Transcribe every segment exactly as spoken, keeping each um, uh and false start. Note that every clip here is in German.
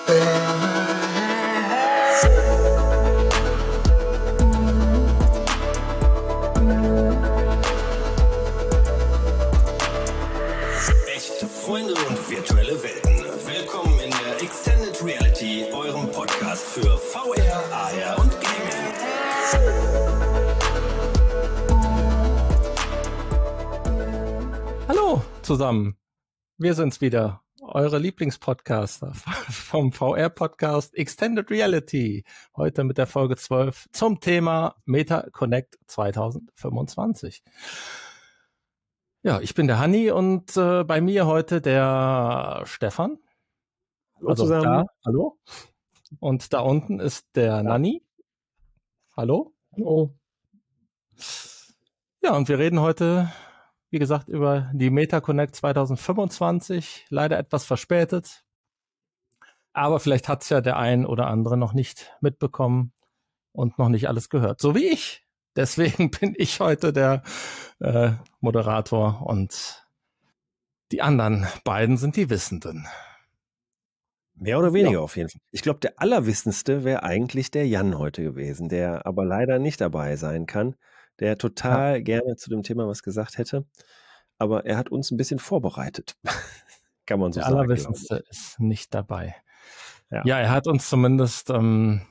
Echte Freunde und virtuelle Welten. Willkommen in der Extended Reality, eurem Podcast für V R, A R und Gaming. Hallo zusammen, wir sind's wieder, eure Lieblingspodcaster vom V R-Podcast Extended Reality. Heute mit der Folge zwölf zum Thema MetaConnect zwanzig fünfundzwanzig. Ja, ich bin der Hanni und äh, bei mir heute der Stefan. Hallo also zusammen. Da, hallo. Und da unten ist der ja. Nanni. Hallo. Hallo. Ja, und wir reden heute, wie gesagt, über die MetaConnect zwanzig fünfundzwanzig. Leider etwas verspätet. Aber vielleicht hat es ja der ein oder andere noch nicht mitbekommen und noch nicht alles gehört. So wie ich. Deswegen bin ich heute der äh, Moderator und die anderen beiden sind die Wissenden. Mehr oder weniger ja. auf jeden Fall. Ich glaube, der Allerwissendste wäre eigentlich der Jan heute gewesen, der aber leider nicht dabei sein kann, der total ja. gerne zu dem Thema was gesagt hätte. Aber er hat uns ein bisschen vorbereitet. Kann man so der sagen. Der Allerwissendste ist nicht dabei. Ja. ja, er hat uns zumindest ähm,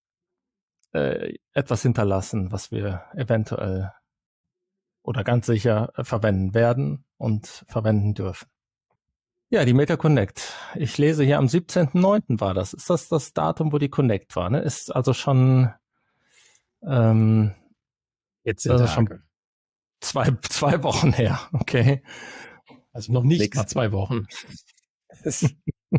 äh, etwas hinterlassen, was wir eventuell oder ganz sicher äh, verwenden werden und verwenden dürfen. Ja, die MetaConnect. Ich lese hier am siebzehnten neunten war das. Ist das das Datum, wo die Connect war? Ne? Ist also schon ähm, jetzt also schon zwei, zwei Wochen her. Okay. Also noch nicht Nix. mal zwei Wochen. Wir sind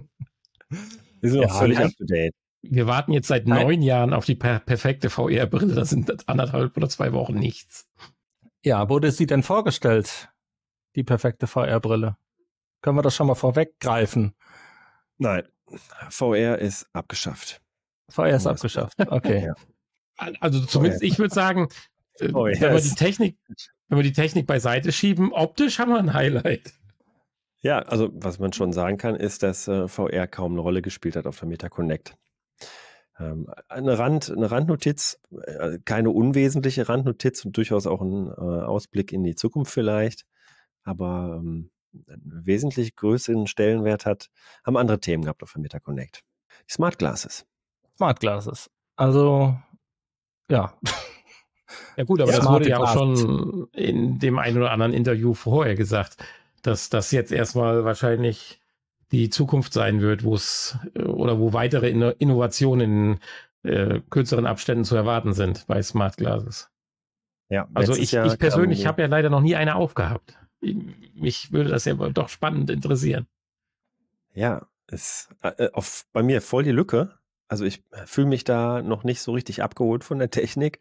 noch Ja, völlig wir- up to date. Wir warten jetzt seit Nein. neun Jahren auf die per perfekte V R-Brille. Das sind anderthalb oder zwei Wochen nichts. Ja, wurde sie denn vorgestellt, die perfekte V R-Brille? Können wir das schon mal vorweggreifen? Nein, V R ist abgeschafft. V R ist Was? abgeschafft. Okay. Ja. Also zumindest, ich würde sagen, äh, Oh, wenn wir yes. die Technik, wenn wir die Technik beiseite schieben, optisch haben wir ein Highlight. Ja, also was man schon sagen kann, ist, dass äh, V R kaum eine Rolle gespielt hat auf der MetaConnect. Ähm, eine, Rand, eine Randnotiz, äh, keine unwesentliche Randnotiz und durchaus auch ein äh, Ausblick in die Zukunft vielleicht, aber ähm, einen wesentlich größeren Stellenwert hat, haben andere Themen gehabt auf der MetaConnect. Die Smart Glasses. Smart Glasses. Also, ja. Ja gut, aber Ja, das smarte wurde ja auch Glasses. schon in dem einen oder anderen Interview vorher gesagt, dass das jetzt erstmal wahrscheinlich die Zukunft sein wird, wo es äh, oder wo weitere Inno Innovationen in äh, kürzeren Abständen zu erwarten sind bei Smart Glasses. Ja, Also letztes ich, Jahr ich persönlich kam- habe ja leider noch nie eine aufgehabt. Mich würde das ja doch spannend interessieren. Ja, ist äh, auf, bei mir voll die Lücke. Also ich fühle mich da noch nicht so richtig abgeholt von der Technik.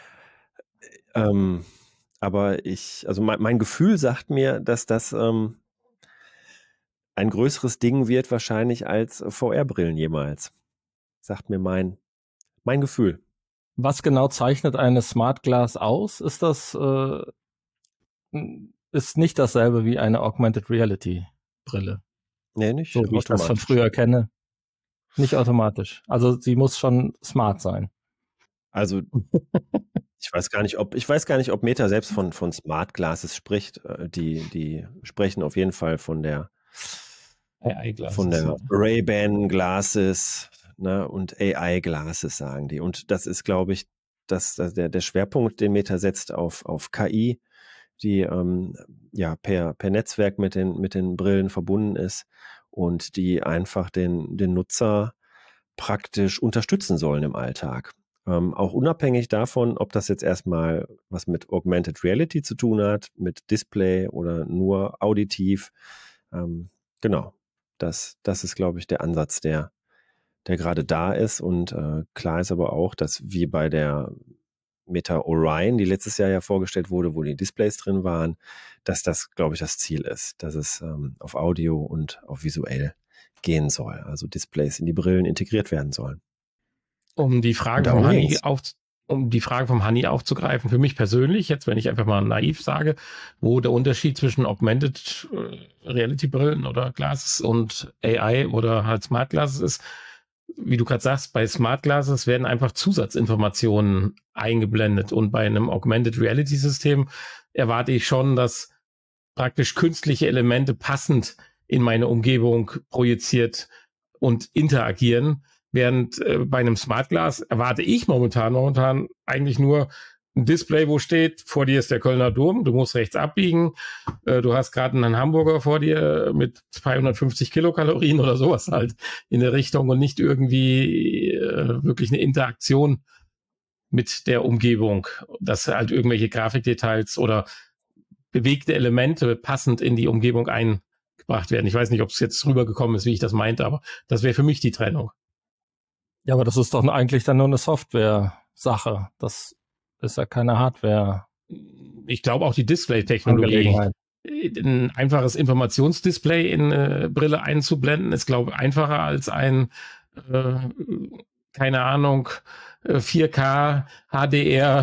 Ähm, aber ich, also mein, mein Gefühl sagt mir, dass das ähm, ein größeres Ding wird wahrscheinlich als V R-Brillen jemals. Sagt mir mein, mein Gefühl. Was genau zeichnet eine Smart Glass aus? Ist das äh, ist nicht dasselbe wie eine Augmented Reality Brille, Nee, nicht so wie ich das von automatisch. früher kenne. Nicht automatisch. Also sie muss schon smart sein. Also ich weiß gar nicht, ob ich weiß gar nicht, ob Meta selbst von, von Smart Glasses spricht. Äh, Die, die sprechen auf jeden Fall von der von der Ray-Ban Glasses, ne, und A I Glasses, sagen die. Und das ist, glaube ich, das, das der, der Schwerpunkt, den Meta setzt auf, auf K I, die ähm, ja per, per Netzwerk mit den, mit den Brillen verbunden ist und die einfach den, den Nutzer praktisch unterstützen sollen im Alltag. Ähm, auch unabhängig davon, ob das jetzt erstmal was mit Augmented Reality zu tun hat, mit Display oder nur auditiv. Ähm, genau. Das, das ist, glaube ich, der Ansatz, der, der gerade da ist. Und äh, klar ist aber auch, dass wie bei der Meta Orion, die letztes Jahr ja vorgestellt wurde, wo die Displays drin waren, dass das, glaube ich, das Ziel ist, dass es ähm, auf Audio und auf visuell gehen soll. Also Displays in die Brillen integriert werden sollen. Um die Frage Und vom darum Hanni ging's. auf, um die Frage vom Hanni aufzugreifen, für mich persönlich, jetzt wenn ich einfach mal naiv sage, wo der Unterschied zwischen Augmented äh, Reality Brillen oder Glasses und A I oder halt Smart Glasses ist, wie du gerade sagst, bei Smart Glasses werden einfach Zusatzinformationen eingeblendet und bei einem Augmented Reality System erwarte ich schon, dass praktisch künstliche Elemente passend in meine Umgebung projiziert und interagieren, während äh, bei einem Smart Glass erwarte ich momentan momentan eigentlich nur ein Display, wo steht, vor dir ist der Kölner Dom, du musst rechts abbiegen, äh, du hast gerade einen Hamburger vor dir mit zweihundertfünfzig Kilokalorien oder sowas halt in der Richtung und nicht irgendwie äh, wirklich eine Interaktion mit der Umgebung, dass halt irgendwelche Grafikdetails oder bewegte Elemente passend in die Umgebung eingebracht werden. Ich weiß nicht, ob es jetzt rübergekommen ist, wie ich das meinte, aber das wäre für mich die Trennung. Ja, aber das ist doch eigentlich dann nur eine Software-Sache. Das ist ja keine Hardware. Ich glaube auch die Display-Technologie. Ein einfaches Informationsdisplay in eine Brille einzublenden, ist, glaube ich, einfacher als ein, äh, keine Ahnung, vier K H D R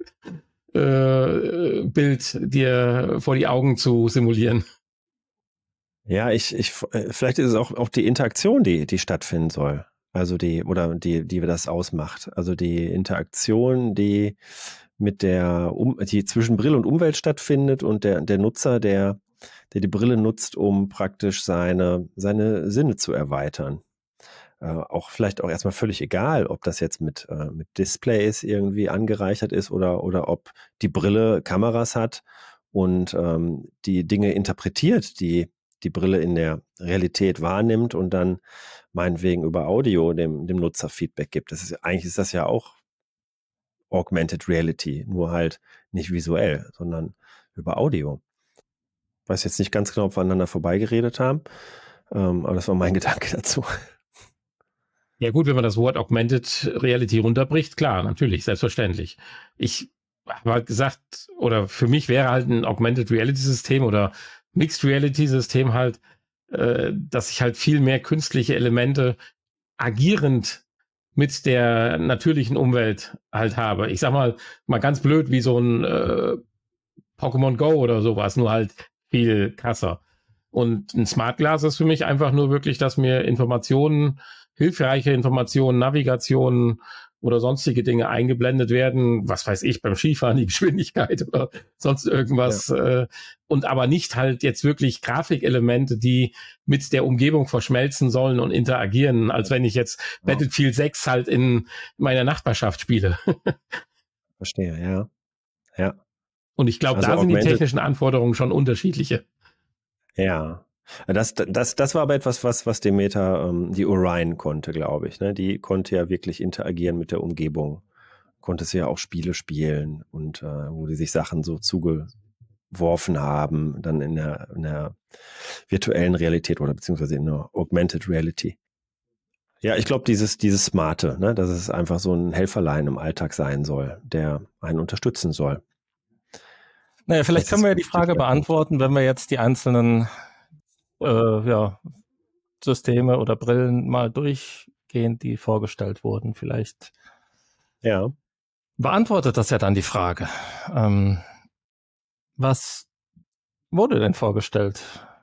äh, Bild dir vor die Augen zu simulieren. Ja, ich, ich, vielleicht ist es auch, auch die Interaktion, die, die stattfinden soll. Also die, oder die, die das ausmacht. Also die Interaktion, die mit der, um, die zwischen Brille und Umwelt stattfindet und der, der Nutzer, der, der die Brille nutzt, um praktisch seine, seine Sinne zu erweitern. Äh, auch vielleicht auch erstmal völlig egal, ob das jetzt mit, äh, mit Displays irgendwie angereichert ist oder, oder ob die Brille Kameras hat und ähm, die Dinge interpretiert, die die Brille in der Realität wahrnimmt und dann meinetwegen über Audio dem, dem Nutzer Feedback gibt. Das ist, eigentlich ist das ja auch Augmented Reality, nur halt nicht visuell, sondern über Audio. Ich weiß jetzt nicht ganz genau, ob wir aneinander vorbeigeredet haben, ähm, aber das war mein Gedanke dazu. Ja gut, wenn man das Wort Augmented Reality runterbricht, klar, natürlich, selbstverständlich. Ich habe halt gesagt, oder für mich wäre halt ein Augmented Reality System oder Mixed Reality System halt, äh, dass ich halt viel mehr künstliche Elemente agierend mit der natürlichen Umwelt halt habe. Ich sag mal, mal ganz blöd wie so ein äh, Pokémon Go oder sowas, nur halt viel krasser. Und ein Smart Glass ist für mich einfach nur wirklich, dass mir Informationen, hilfreiche Informationen, Navigationen oder sonstige Dinge eingeblendet werden, was weiß ich, beim Skifahren die Geschwindigkeit oder sonst irgendwas, ja. äh, und aber nicht halt jetzt wirklich Grafikelemente, die mit der Umgebung verschmelzen sollen und interagieren, als wenn ich jetzt ja. Battlefield sechs halt in meiner Nachbarschaft spiele. Verstehe, ja. Ja. Und ich glaube, also da sind die technischen Anforderungen schon unterschiedliche. Ja. Das, das, das war aber etwas, was, was die Meta, ähm, die Orion konnte, glaube ich. Ne? Die konnte ja wirklich interagieren mit der Umgebung. Konnte sie ja auch Spiele spielen und äh, wo die sich Sachen so zugeworfen haben, dann in der, in der virtuellen Realität oder beziehungsweise in der Augmented Reality. Ja, ich glaube, dieses, dieses Smarte, ne? Dass es einfach so ein Helferlein im Alltag sein soll, der einen unterstützen soll. Naja, vielleicht das können wir ja die Frage beantworten, wenn wir jetzt die einzelnen Äh, ja, Systeme oder Brillen mal durchgehen, die vorgestellt wurden. Vielleicht ja. beantwortet das ja dann die Frage. Ähm, was wurde denn vorgestellt?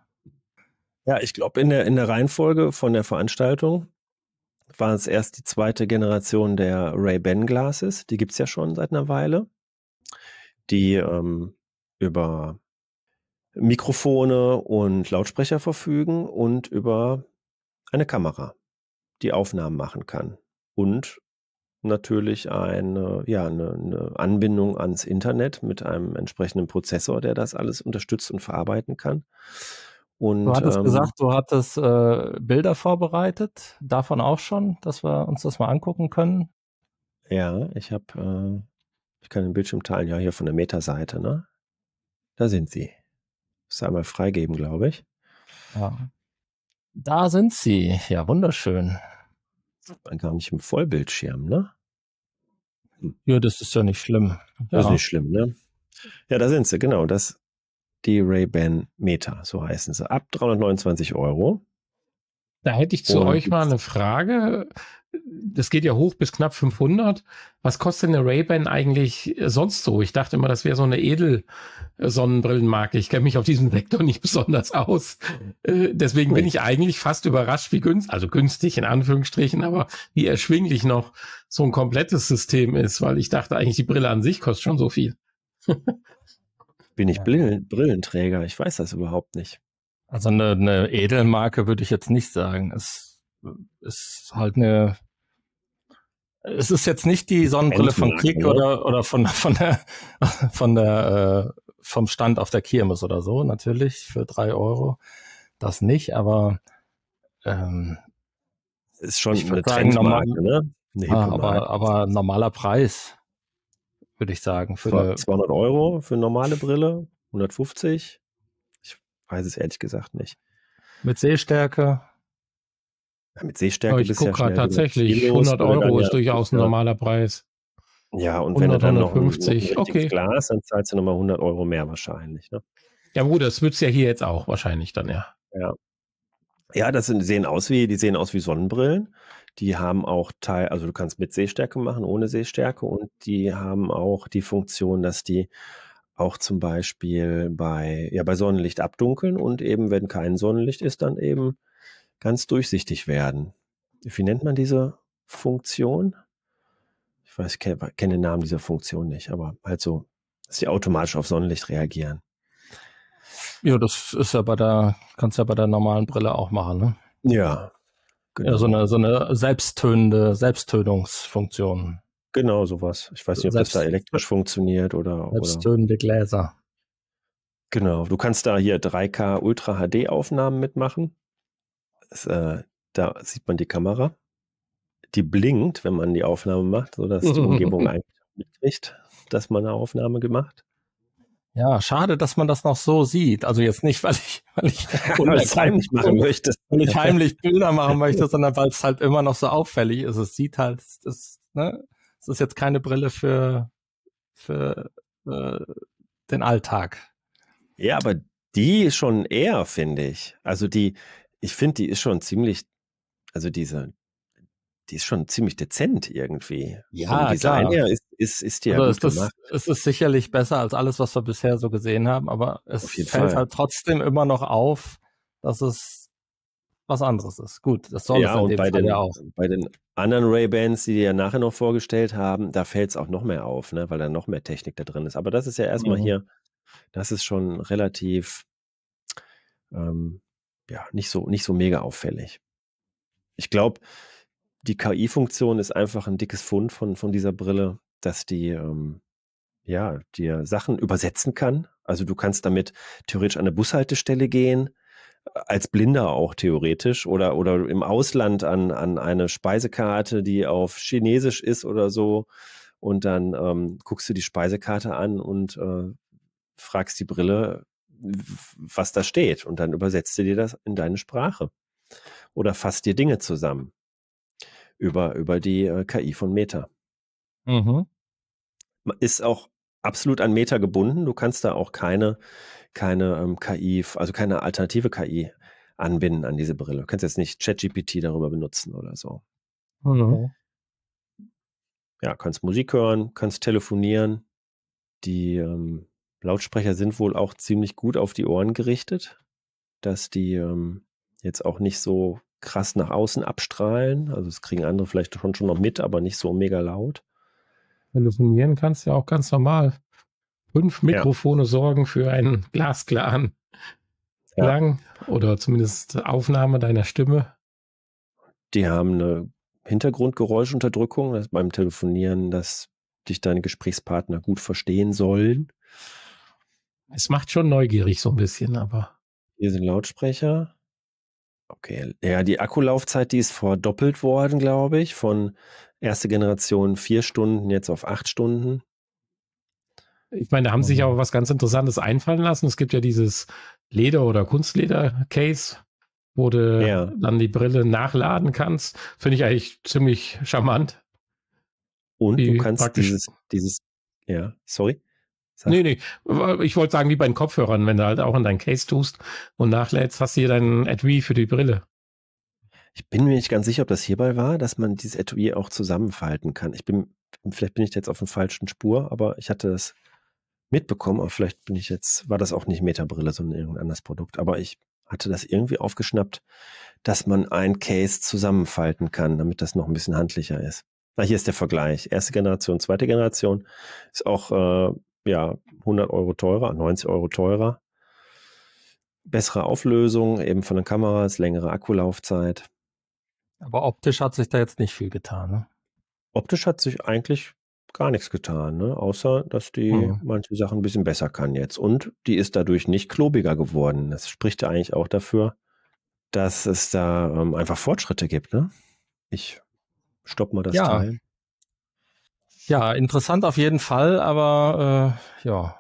Ja, ich glaube, in der, in der Reihenfolge von der Veranstaltung war es erst die zweite Generation der Ray-Ban Glasses. Die gibt es ja schon seit einer Weile. Die ähm, über Mikrofone und Lautsprecher verfügen und über eine Kamera, die Aufnahmen machen kann. Und natürlich eine, ja, eine, eine Anbindung ans Internet mit einem entsprechenden Prozessor, der das alles unterstützt und verarbeiten kann. Und, du hattest ähm, gesagt, du hattest äh, Bilder vorbereitet, davon auch schon, dass wir uns das mal angucken können. Ja, ich habe, äh, ich kann den Bildschirm teilen, ja, hier von der Meta-Seite, ne? Da sind sie. Das einmal freigeben, glaube ich. Ja. Da sind sie. Ja, wunderschön. Gar nicht im Vollbildschirm, ne? Hm. Ja, das ist ja nicht schlimm. Das ja. ist nicht schlimm, ne? Ja, da sind sie, genau. Das, die Ray-Ban Meta, so heißen sie. Ab dreihundertneunundzwanzig Euro. Da hätte ich zu Und euch mal eine Frage. das geht ja hoch bis knapp fünfhundert. Was kostet eine Ray-Ban eigentlich sonst so? Ich dachte immer, das wäre so eine Edel-Sonnenbrillenmarke. Ich kenne mich auf diesem Sektor nicht besonders aus. Äh, deswegen bin ich eigentlich fast überrascht, wie günstig, also günstig in Anführungsstrichen, aber wie erschwinglich noch so ein komplettes System ist, weil ich dachte eigentlich, die Brille an sich kostet schon so viel. Bin ich Brillen, Brillenträger? Ich weiß das überhaupt nicht. Also eine, eine Edelmarke würde ich jetzt nicht sagen. Es ist halt eine, es ist jetzt nicht die Sonnenbrille von Kick ne? oder, oder von, von der, von der, äh, vom Stand auf der Kirmes oder so, natürlich, für drei Euro. Das nicht, aber, ähm, ist schon ich eine sagen, Trendmarke, normal, ne? Eine ah, aber, aber normaler Preis, würde ich sagen. Für eine, zweihundert Euro für eine normale Brille, hundertfünfzig. Ich weiß es ehrlich gesagt nicht. Mit Sehstärke. Ja, mit Sehstärke aber ich gucke gerade tatsächlich, hundert Euro ist ja durchaus ein normaler Preis. Ja, und wenn du dann noch ein, noch ein okay. Glas, dann zahlst du nochmal hundert Euro mehr wahrscheinlich. Ne? Ja gut, das wird es ja hier jetzt auch wahrscheinlich dann, ja. Ja, ja das sind, sehen aus wie, die sehen aus wie Sonnenbrillen. Die haben auch Teil, also du kannst mit Sehstärke machen, ohne Sehstärke, und die haben auch die Funktion, dass die auch zum Beispiel bei, ja, bei Sonnenlicht abdunkeln und eben, wenn kein Sonnenlicht ist, dann eben ganz durchsichtig werden. Wie nennt man diese Funktion? Ich weiß, ich kenne kenn den Namen dieser Funktion nicht, aber halt so, dass die automatisch auf Sonnenlicht reagieren. Ja, das ist ja bei der, kannst ja bei der normalen Brille auch machen, ne? Ja, genau. Ja, so eine, so eine selbsttönende, Selbsttönungsfunktion. Genau, sowas. Ich weiß nicht, ob Selbst, das da elektrisch funktioniert oder. Selbsttönende Gläser. Genau, du kannst da hier drei K Ultra H D Aufnahmen mitmachen. Das, äh, da sieht man die Kamera. Die blinkt, wenn man die Aufnahme macht, sodass die Umgebung eigentlich mitkriegt, dass man eine Aufnahme gemacht. Ja, schade, dass man das noch so sieht. Also jetzt nicht, weil ich, weil ich heimlich machen möchte, weil ich heimlich Bilder machen möchte, sondern weil es halt immer noch so auffällig ist. Es sieht halt, das, ne, es ist jetzt keine Brille für für äh, den Alltag. Ja, aber die ist schon eher, finde ich. Also die, ich finde, die ist schon ziemlich, also diese, die ist schon ziemlich dezent irgendwie. Ja, Design klar. her ist, ist, ist die also ja gut es gemacht. Ist, es ist sicherlich besser als alles, was wir bisher so gesehen haben, aber es fällt Fall. halt trotzdem immer noch auf, dass es was anderes ist. Gut, das soll ja, es in und dem bei Fall den, ja auch. bei den anderen Ray-Bans, die die ja nachher noch vorgestellt haben, da fällt es auch noch mehr auf, ne, weil da noch mehr Technik da drin ist. Aber das ist ja erstmal Mhm. hier, das ist schon relativ, ähm, ja, nicht so, nicht so mega auffällig. Ich glaube, die K I-Funktion ist einfach ein dickes Fund von, von dieser Brille, dass die, ähm, ja, dir Sachen übersetzen kann. Also du kannst damit theoretisch an eine Bushaltestelle gehen, als Blinder auch theoretisch, oder, oder im Ausland an, an eine Speisekarte, die auf Chinesisch ist oder so, und dann ähm, guckst du die Speisekarte an und äh, fragst die Brille, was da steht, und dann übersetzt sie dir das in deine Sprache oder fasst dir Dinge zusammen über, über die äh, K I von Meta. Mhm. Ist auch absolut an Meta gebunden. Du kannst da auch keine, keine ähm, K I, also keine alternative K I anbinden an diese Brille. Du kannst jetzt nicht ChatGPT darüber benutzen oder so. Mhm. Ja, kannst Musik hören, kannst telefonieren. Die ähm, Lautsprecher sind wohl auch ziemlich gut auf die Ohren gerichtet, dass die ähm, jetzt auch nicht so krass nach außen abstrahlen. Also das kriegen andere vielleicht schon, schon noch mit, aber nicht so mega laut. Telefonieren kannst du ja auch ganz normal. Fünf Mikrofone ja. sorgen für einen glasklaren ja. Klang oder zumindest Aufnahme deiner Stimme. Die haben eine Hintergrundgeräuschunterdrückung, dass beim Telefonieren, dass dich deine Gesprächspartner gut verstehen sollen. Es macht schon neugierig so ein bisschen, aber. Hier sind Lautsprecher. Okay, ja, die Akkulaufzeit, die ist verdoppelt worden, glaube ich, von erste Generation vier Stunden jetzt auf acht Stunden. Ich meine, da haben mhm. sich aber was ganz Interessantes einfallen lassen. Es gibt ja dieses Leder- oder Kunstleder-Case, wo du ja. dann die Brille nachladen kannst. Finde ich eigentlich ziemlich charmant. Und die du kannst dieses, dieses, ja, sorry. Sag. Nee, nee, ich wollte sagen, wie bei den Kopfhörern, wenn du halt auch in dein Case tust und nachlädst, hast du hier dein Adwee für die Brille. Ich bin mir nicht ganz sicher, ob das hierbei war, dass man dieses Etui auch zusammenfalten kann. Ich bin, vielleicht bin ich jetzt auf der falschen Spur, aber ich hatte das mitbekommen, aber vielleicht bin ich jetzt, war das auch nicht Meta-Brille, sondern irgendein anderes Produkt. Aber ich hatte das irgendwie aufgeschnappt, dass man ein Case zusammenfalten kann, damit das noch ein bisschen handlicher ist. Na, hier ist der Vergleich. Erste Generation, zweite Generation ist auch äh, ja, hundert Euro teurer, neunzig Euro teurer. Bessere Auflösung, eben von den Kameras, längere Akkulaufzeit. Aber optisch hat sich da jetzt nicht viel getan, ne? Optisch hat sich eigentlich gar nichts getan, ne? Außer, dass die Mhm. manche Sachen ein bisschen besser kann jetzt. Und die ist dadurch nicht klobiger geworden. Das spricht ja eigentlich auch dafür, dass es da ähm, einfach Fortschritte gibt, ne? Ich stopp mal das Ja. Teil. Ja, interessant auf jeden Fall, aber äh, ja,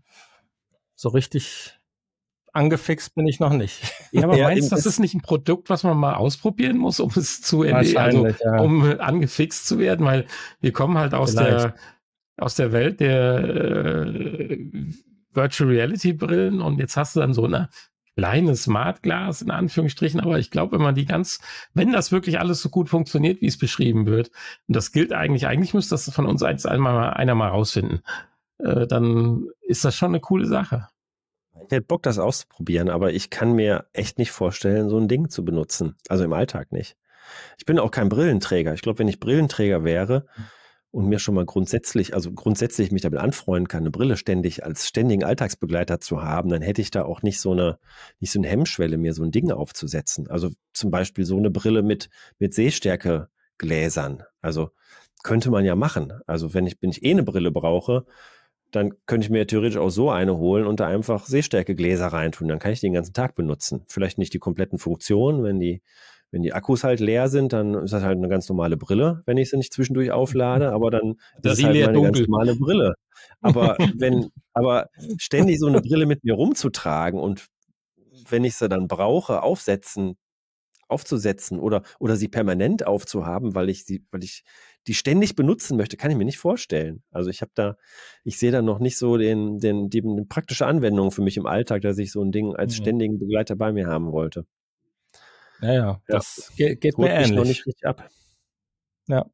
so richtig angefixt bin ich noch nicht. Ja, aber Ja, meinst du, eben, das ist nicht ein Produkt, was man mal ausprobieren muss, um es zu erleben, also Wahrscheinlich, ja. um angefixt zu werden? Weil wir kommen halt aus Vielleicht. der aus der Welt der äh, Virtual Reality Brillen und jetzt hast du dann so eine kleine Smart Glass in Anführungsstrichen, aber ich glaube, wenn man die ganz, wenn das wirklich alles so gut funktioniert, wie es beschrieben wird, und das gilt eigentlich, eigentlich müsste das von uns eins einmal einer mal rausfinden, äh, dann ist das schon eine coole Sache. Ich hätte Bock, das auszuprobieren, aber ich kann mir echt nicht vorstellen, so ein Ding zu benutzen. Also im Alltag nicht. Ich bin auch kein Brillenträger. Ich glaube, wenn ich Brillenträger wäre und mir schon mal grundsätzlich, also grundsätzlich mich damit anfreunden kann, eine Brille ständig als ständigen Alltagsbegleiter zu haben, dann hätte ich da auch nicht so eine, nicht so eine Hemmschwelle, mir so ein Ding aufzusetzen. Also zum Beispiel so eine Brille mit, mit Sehstärkegläsern. Also könnte man ja machen. Also wenn ich, wenn ich eh eine Brille brauche, dann könnte ich mir theoretisch auch so eine holen und da einfach Sehstärkegläser reintun. Dann kann ich die den ganzen Tag benutzen. Vielleicht nicht die kompletten Funktionen. Wenn die, wenn die Akkus halt leer sind, dann ist das halt eine ganz normale Brille, wenn ich sie nicht zwischendurch auflade. Aber dann Das ist es halt leer meine ganz dunkel. normale Brille. Aber wenn, aber ständig so eine Brille mit mir rumzutragen und wenn ich sie dann brauche, aufsetzen, aufzusetzen oder, oder sie permanent aufzuhaben, weil ich sie, weil ich die ständig benutzen möchte, kann ich mir nicht vorstellen. Also ich habe da, ich sehe da noch nicht so den, den, die, die praktische Anwendung für mich im Alltag, dass ich so ein Ding als Mhm. ständigen Begleiter bei mir haben wollte. Ja, ja, das ge geht mir Holt mich noch ähnlich. nicht richtig ab. Ja.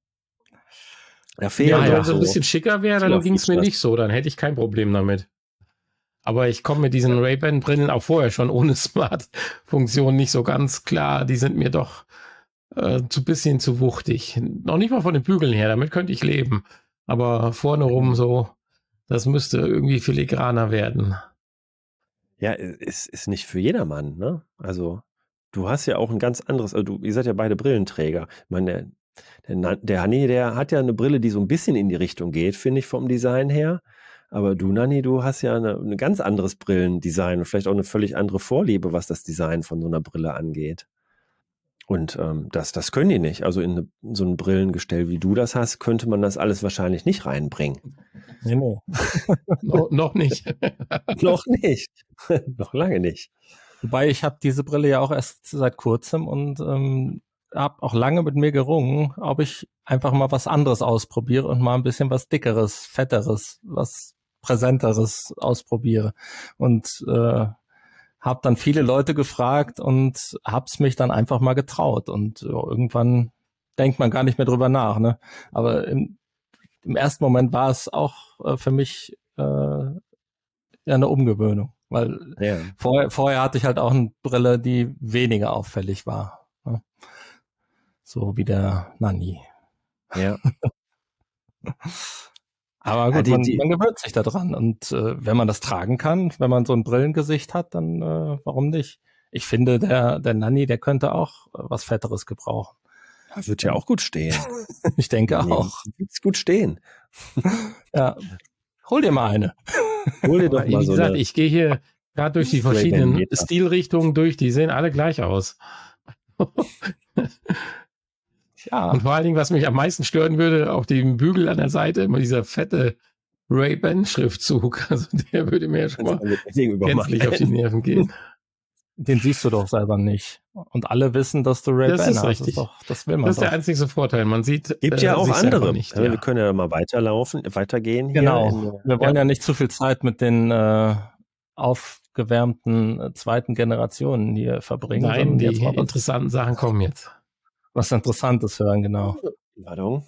Da fehlen Ja, doch wenn es so ein bisschen schicker wäre, dann ging es mir Features. nicht so, dann hätte ich kein Problem damit. Aber ich komme mit diesen Ray-Ban-Brillen auch vorher schon ohne Smart-Funktion nicht so ganz klar. Die sind mir doch äh, zu bisschen zu wuchtig. Noch nicht mal von den Bügeln her, damit könnte ich leben. Aber vorne rum so, das müsste irgendwie filigraner werden. Ja, es ist nicht für jedermann, ne? Also du hast ja auch ein ganz anderes, also du, ihr seid ja beide Brillenträger. Ich meine, der, der, der Hanni, der hat ja eine Brille, die so ein bisschen in die Richtung geht, finde ich, vom Design her. Aber du, Nanni, du hast ja eine, ein ganz anderes Brillendesign und vielleicht auch eine völlig andere Vorliebe, was das Design von so einer Brille angeht. Und ähm, das, das können die nicht. Also in, eine, in so ein Brillengestell, wie du das hast, könnte man das alles wahrscheinlich nicht reinbringen. Nee, nee. no, noch nicht. Noch nicht. Noch lange nicht. Wobei ich habe diese Brille ja auch erst seit kurzem und ähm, habe auch lange mit mir gerungen, ob ich einfach mal was anderes ausprobiere und mal ein bisschen was Dickeres, Fetteres, was Präsenteres ausprobiere. Und äh, habe dann viele Leute gefragt und hab's mich dann einfach mal getraut. Und ja, irgendwann denkt man gar nicht mehr drüber nach. Ne? Aber im, im ersten Moment war es auch äh, für mich äh, ja eine Umgewöhnung. Weil Ja. vorher, vorher hatte ich halt auch eine Brille, die weniger auffällig war. Ne? So wie der Nanni. Ja. Aber gut, Ja, die- man, die- man gewöhnt sich da dran. Und äh, wenn man das tragen kann, wenn man so ein Brillengesicht hat, dann äh, warum nicht? Ich finde, der, der Nanni, der könnte auch äh, was Fetteres gebrauchen. Das wird ja auch gut stehen. Ich denke Nee, auch. wird's gut stehen. Ja. Hol dir mal eine. Hol dir doch Aber mal wie so gesagt, eine. ich gehe hier gerade durch die Ray-Ban verschiedenen Meta. Stilrichtungen durch, die sehen alle gleich aus. Ja, Und vor allen Dingen, was mich am meisten stören würde, auf dem Bügel an der Seite immer dieser fette Ray-Ban-Schriftzug. Also der würde mir schon mal Gegenüber gänzlich auf die Nerven gehen. den siehst du doch selber nicht. Und alle wissen, dass du Ray-Ban Das ist hast. richtig. Das ist, doch, das will man Das ist doch. der einzige Vorteil. Man sieht Gibt äh, ja auch sich selber andere. nicht. Also Ja. Wir können ja mal weiterlaufen, weitergehen hier. Genau. In, Wir wollen ja. ja nicht zu viel Zeit mit den äh, aufgewärmten äh, zweiten Generationen hier verbringen. Nein, sondern die jetzt mal was, interessanten Sachen kommen jetzt. was Interessantes hören, genau. Pardon.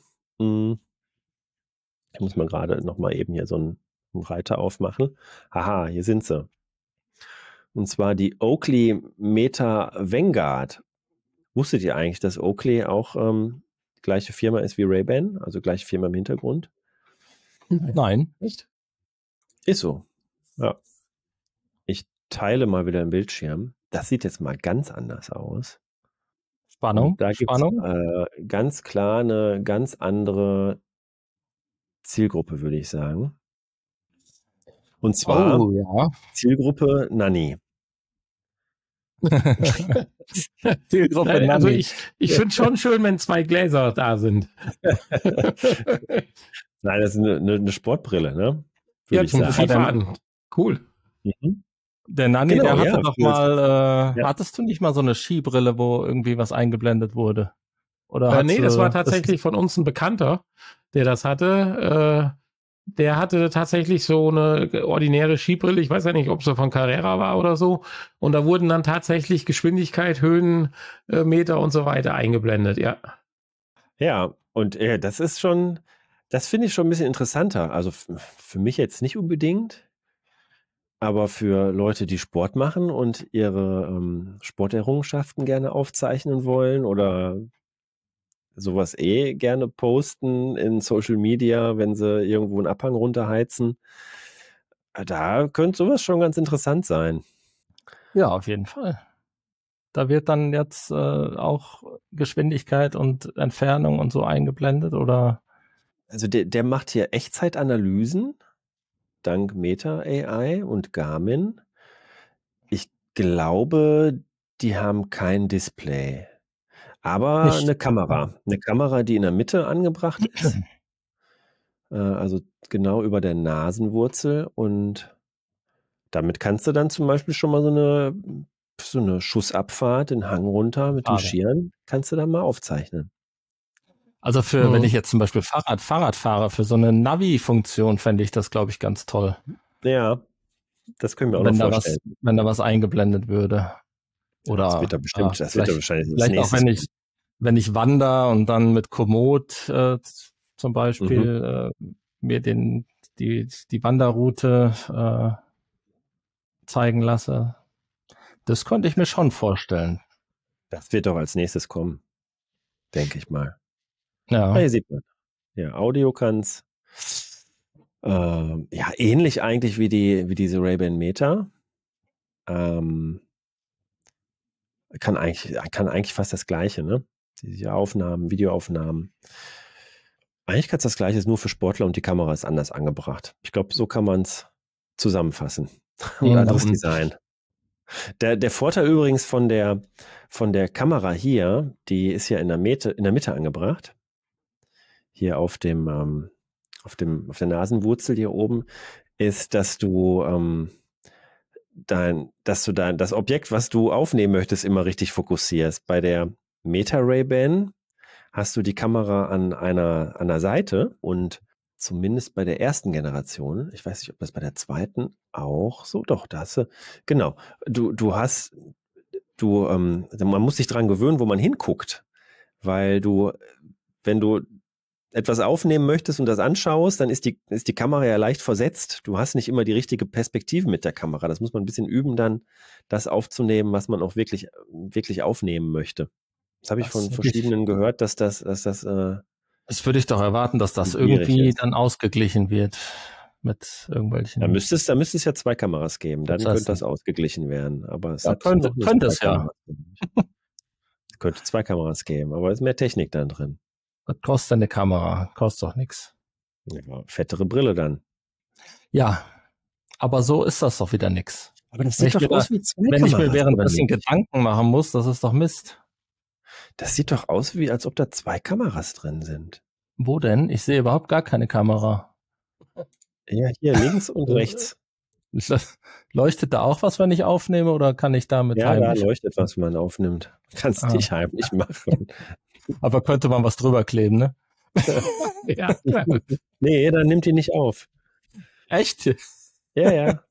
Ich muss mal gerade noch mal eben hier so einen, einen Reiter aufmachen. Haha, hier sind sie. Und zwar die Oakley Meta Vanguard. Wusstet ihr eigentlich, dass Oakley auch ähm, die gleiche Firma ist wie Ray-Ban? Also gleiche Firma im Hintergrund? Nein. Nicht? Ist so. Ja. Ich teile mal wieder den Bildschirm. Das sieht jetzt mal ganz anders aus. Spannung. Und da gibt es Spannung. äh, ganz klar eine ganz andere Zielgruppe, würde ich sagen. Und zwar Oh, ja. Zielgruppe Nanny. Zielgruppe Nein, also Nanny. ich, ich finde es schon schön, wenn zwei Gläser da sind. Nein, das ist eine, eine, eine Sportbrille, ne? Würde Ja, ich zum sagen. Skifahren. Cool. Mhm. Der Nanni, Genau, der hatte ja, doch für- mal, äh, ja. hattest du nicht mal so eine Skibrille, wo irgendwie was eingeblendet wurde? Oder Äh, hast nee, du- das war tatsächlich von uns ein Bekannter, der das hatte. Äh, der hatte tatsächlich so eine ordinäre Skibrille. Ich weiß ja nicht, ob sie von Carrera war oder so. Und da wurden dann tatsächlich Geschwindigkeit, Höhenmeter und so weiter eingeblendet. Ja. Ja, und äh, das ist schon, das finde ich schon ein bisschen interessanter. Also f- für mich jetzt nicht unbedingt, aber für Leute, die Sport machen und ihre ähm, Sporterrungenschaften gerne aufzeichnen wollen oder sowas eh gerne posten in Social Media, wenn sie irgendwo einen Abhang runterheizen. äh, Da könnte sowas schon ganz interessant sein. Ja, auf jeden Fall. Da wird dann jetzt äh, auch Geschwindigkeit und Entfernung und so eingeblendet, oder? Also der, der macht hier Echtzeitanalysen dank Meta A I und Garmin. Ich glaube, die haben kein Display, aber Nicht. eine Kamera. Eine Kamera, die in der Mitte angebracht ist. Äh, also genau über der Nasenwurzel. Und damit kannst du dann zum Beispiel schon mal so eine, so eine Schussabfahrt, den Hang runter mit dem Schade. Skiern, kannst du dann mal aufzeichnen. Also für, Mhm. wenn ich jetzt zum Beispiel Fahrrad, Fahrrad fahre, für so eine Navi-Funktion fände ich das, glaube ich, ganz toll. Ja, das können wir auch Wenn noch da was, vorstellen. wenn da was eingeblendet würde. Oder Das wird da bestimmt, ah, das wird da vielleicht, wahrscheinlich als vielleicht auch nächstes wenn ich, wenn ich wandere und dann mit Komoot äh, z- zum Beispiel äh, mir den, die, die Wanderroute äh, zeigen lasse. Das könnte ich mir schon vorstellen. Das wird doch als nächstes kommen, denke ich mal. Ja. Ah, hier sieht man. Ja, Audio kann's. Ähm, ja, ähnlich eigentlich wie die, wie diese Ray-Ban Meta. Ähm, kann eigentlich, kann eigentlich fast das Gleiche, ne? Diese Aufnahmen, Videoaufnahmen. Eigentlich kann es das Gleiche, ist nur für Sportler und die Kamera ist anders angebracht. Ich glaube, so kann man es zusammenfassen. Und Ja, anderes und- Design. Der, der Vorteil übrigens von der, von der Kamera hier, die ist ja in der, Mitte, in der Mitte angebracht. Hier auf dem, ähm, auf dem, auf der Nasenwurzel hier oben, ist, dass du, ähm, dein, dass du dein, das Objekt, was du aufnehmen möchtest, immer richtig fokussierst. Bei der Meta Ray-Ban hast du die Kamera an einer, an der Seite und zumindest bei der ersten Generation, ich weiß nicht, ob das bei der zweiten auch so, doch, da hast du, genau, du, du hast, du, ähm, man muss sich dran gewöhnen, wo man hinguckt, weil du, wenn du etwas aufnehmen möchtest und das anschaust, dann ist die, ist die Kamera ja leicht versetzt. Du hast nicht immer die richtige Perspektive mit der Kamera. Das muss man ein bisschen üben, dann das aufzunehmen, was man auch wirklich, wirklich aufnehmen möchte. Das habe ich Das von ist wirklich- verschiedenen gehört, dass das, dass das, äh, Das würde ich doch erwarten, dass das Schwierig irgendwie ist. dann ausgeglichen wird mit irgendwelchen. da müsste es, da müsste es ja zwei Kameras geben. Dann Prozessen. könnte das ausgeglichen werden. Aber es Ja, hat könnte- noch nicht könnte zwei es ja. Kameras. Es könnte zwei Kameras geben, aber es ist mehr Technik dann drin. Was kostet denn eine Kamera? Kostet doch nichts. Ja, fettere Brille dann. Ja, aber so ist das doch wieder nix. Aber das Wenn ich, mir, da- wie zwei wenn ich mir Kameras, oder währenddessen nicht? Gedanken machen muss, das ist doch Mist. Das sieht doch aus, wie als ob da zwei Kameras drin sind. Wo denn? Ich sehe überhaupt gar keine Kamera. Ja, hier links und rechts. Leuchtet da auch was, wenn ich aufnehme, oder kann ich damit Ja, da heimlich? leuchtet was, wenn man aufnimmt. Kannst Ah. nicht heimlich machen. Aber könnte man was drüber kleben, ne? Ja, klar. Nee, dann nimmt die nicht auf. Echt? Ja, ja.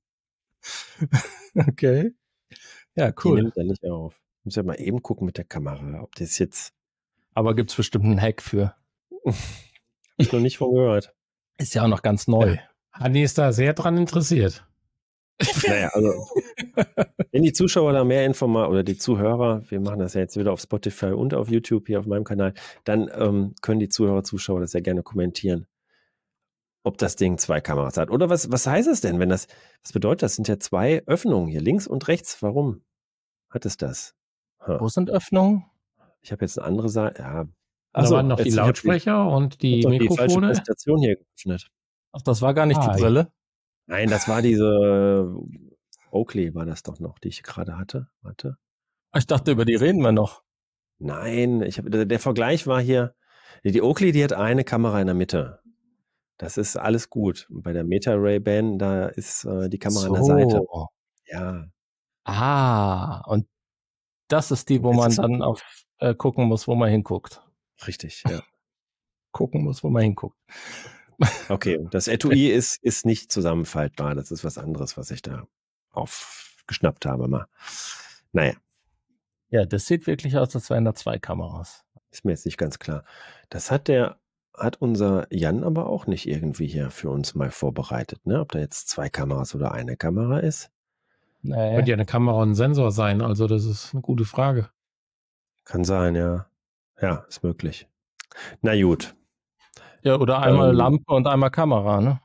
Okay. Ja, Die cool. nimmt er nicht auf. Ich muss ja mal eben gucken mit der Kamera, ob das jetzt, Aber gibt es bestimmt einen Hack für. Hab ich noch nicht von gehört. Ist ja auch noch ganz neu. Ja. Hanni ist da sehr dran interessiert. Naja, also wenn die Zuschauer da mehr Informationen oder die Zuhörer, wir machen das ja jetzt wieder auf Spotify und auf YouTube hier auf meinem Kanal, dann ähm, können die Zuhörer, Zuschauer das ja gerne kommentieren, ob das Ding zwei Kameras hat. Oder was, was heißt es denn, wenn das, was bedeutet das? Das sind ja zwei Öffnungen hier, links und rechts. Warum hat es das? Huh. Wo sind Öffnungen? Ich habe jetzt eine andere Seite. Ja. Da waren noch die Lautsprecher die, und die Mikrofone. Die falsche Präsentation hier geöffnet. Ach, das war gar nicht ah, die Brille? Nein, das war diese Oakley, war das doch noch, die ich gerade hatte. Warte. Ich dachte, über die reden wir noch. Nein, ich hab, der Vergleich war hier, die Oakley, die hat eine Kamera in der Mitte. Das ist alles gut. Und bei der Meta Ray-Ban, da ist äh, die Kamera so. An der Seite. Ja. Ah, und das ist die, wo das man dann auf äh, gucken muss, wo man hinguckt. Richtig, ja. Gucken muss, wo man hinguckt. Okay, das Etui ist, ist nicht zusammenfaltbar. Das ist was anderes, was ich da aufgeschnappt habe. Mal. Naja. Ja, das sieht wirklich aus, als wären da zwei Kameras. Ist mir jetzt nicht ganz klar. Das hat der, hat unser Jan aber auch nicht irgendwie hier für uns mal vorbereitet, ne? Ob da jetzt zwei Kameras oder eine Kamera ist. Nee. Könnte ja eine Kamera und ein Sensor sein, also das ist eine gute Frage. Kann sein, ja. Ja, ist möglich. Na gut. Ja, oder einmal ähm, Lampe und einmal Kamera, ne?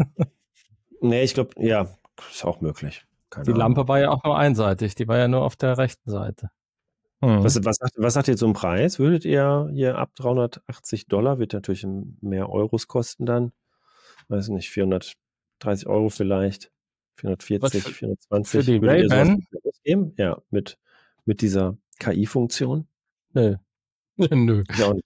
Nee, ich glaube, ja, ist auch möglich. Keine die Ahnung. Lampe war ja auch nur einseitig, die war ja nur auf der rechten Seite. Hm. Was, was, sagt, was sagt ihr zum Preis? Würdet ihr hier ab dreihundertachtzig Dollar, wird natürlich mehr Euros kosten dann, weiß nicht, vierhundertdreißig Euro vielleicht, vierhundertvierzig, für, vierhundertzwanzig. Für die Ray-Ban? Ja, mit, mit dieser K I-Funktion? Nö. Nö. Ich auch nicht.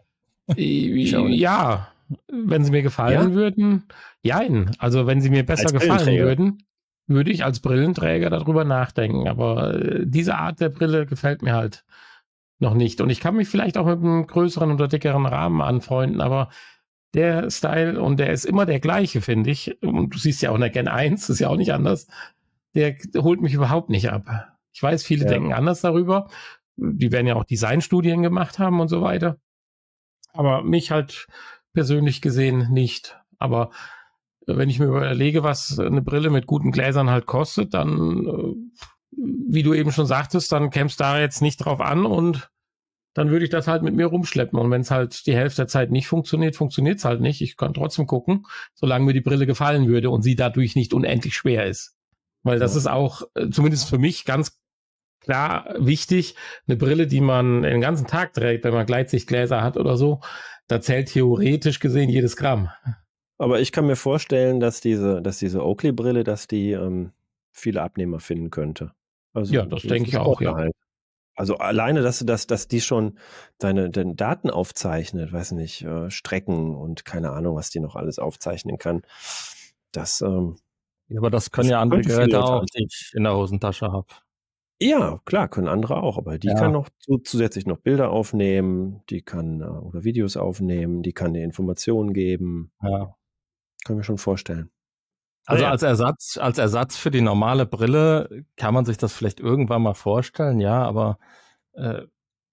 Ich auch nicht. Ja, wenn sie mir gefallen ja? würden, jein. Also wenn sie mir besser als gefallen würden, würde ich als Brillenträger darüber nachdenken. Aber äh, diese Art der Brille gefällt mir halt noch nicht. Und ich kann mich vielleicht auch mit einem größeren oder dickeren Rahmen anfreunden, aber der Style, und der ist immer der gleiche, finde ich, und du siehst ja auch in der Gen eins, ist ja auch nicht anders, der holt mich überhaupt nicht ab. Ich weiß, viele ja. denken anders darüber. Die werden ja auch Designstudien gemacht haben und so weiter. Aber mich halt persönlich gesehen nicht. Aber wenn ich mir überlege, was eine Brille mit guten Gläsern halt kostet, dann, wie du eben schon sagtest, dann käme es da jetzt nicht drauf an und dann würde ich das halt mit mir rumschleppen. Und wenn es halt die Hälfte der Zeit nicht funktioniert, funktioniert es halt nicht. Ich kann trotzdem gucken, solange mir die Brille gefallen würde und sie dadurch nicht unendlich schwer ist. Weil das ja. ist auch, zumindest für mich, ganz klar wichtig, eine Brille, die man den ganzen Tag trägt, wenn man Gleitsichtgläser hat oder so, da zählt theoretisch gesehen jedes Gramm. Aber ich kann mir vorstellen, dass diese, dass diese Oakley-Brille, dass die ähm, viele Abnehmer finden könnte. Also, ja, das denke ich auch, ja. Halt. Also alleine, dass, dass, dass die schon deine, deine Daten aufzeichnet, weiß nicht, äh, Strecken und keine Ahnung, was die noch alles aufzeichnen kann. Das, ähm, ja, aber das können ja andere Geräte auch, die ich in der Hosentasche habe. Ja, klar, können andere auch, aber die ja. kann noch zu, zusätzlich noch Bilder aufnehmen, die kann äh, oder Videos aufnehmen, die kann dir Informationen geben. Ja. Kann mir schon vorstellen. Also ja. als Ersatz, als Ersatz für die normale Brille kann man sich das vielleicht irgendwann mal vorstellen, ja, aber äh,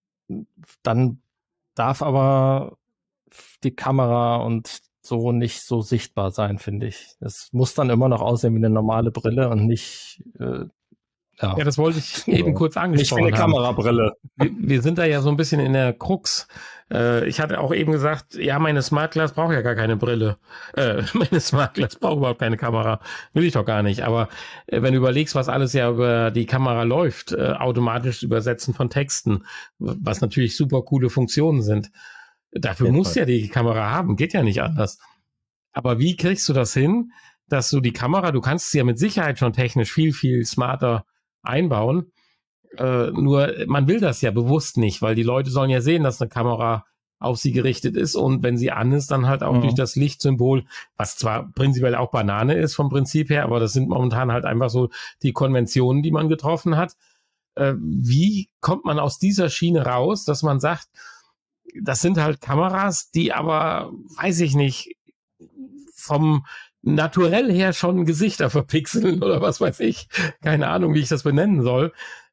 dann darf aber die Kamera und so nicht so sichtbar sein, finde ich. Es muss dann immer noch aussehen wie eine normale Brille und nicht äh, Ja. ja, das wollte ich eben kurz angesprochen haben. Nicht wie eine Kamerabrille. Wir, wir sind da ja so ein bisschen in der Krux. Äh, ich hatte auch eben gesagt, ja, meine Smart Glass braucht ja gar keine Brille. Äh, meine Smart Glass braucht überhaupt keine Kamera. Will ich doch gar nicht. Aber äh, wenn du überlegst, was alles ja über die Kamera läuft, äh, automatisch Übersetzen von Texten, was natürlich super coole Funktionen sind, dafür ja, musst du ja die Kamera haben. Geht ja nicht anders. Aber wie kriegst du das hin, dass du die Kamera, du kannst sie ja mit Sicherheit schon technisch viel, viel smarter einbauen. Äh, nur man will das ja bewusst nicht, weil die Leute sollen ja sehen, dass eine Kamera auf sie gerichtet ist und wenn sie an ist, dann halt auch mhm. durch das Lichtsymbol, was zwar prinzipiell auch Banane ist vom Prinzip her, aber das sind momentan halt einfach so die Konventionen, die man getroffen hat. Äh, wie kommt man aus dieser Schiene raus, dass man sagt, das sind halt Kameras, die aber, weiß ich nicht, vom naturell her schon Gesichter verpixeln oder was weiß ich. Keine Ahnung, wie ich das benennen soll.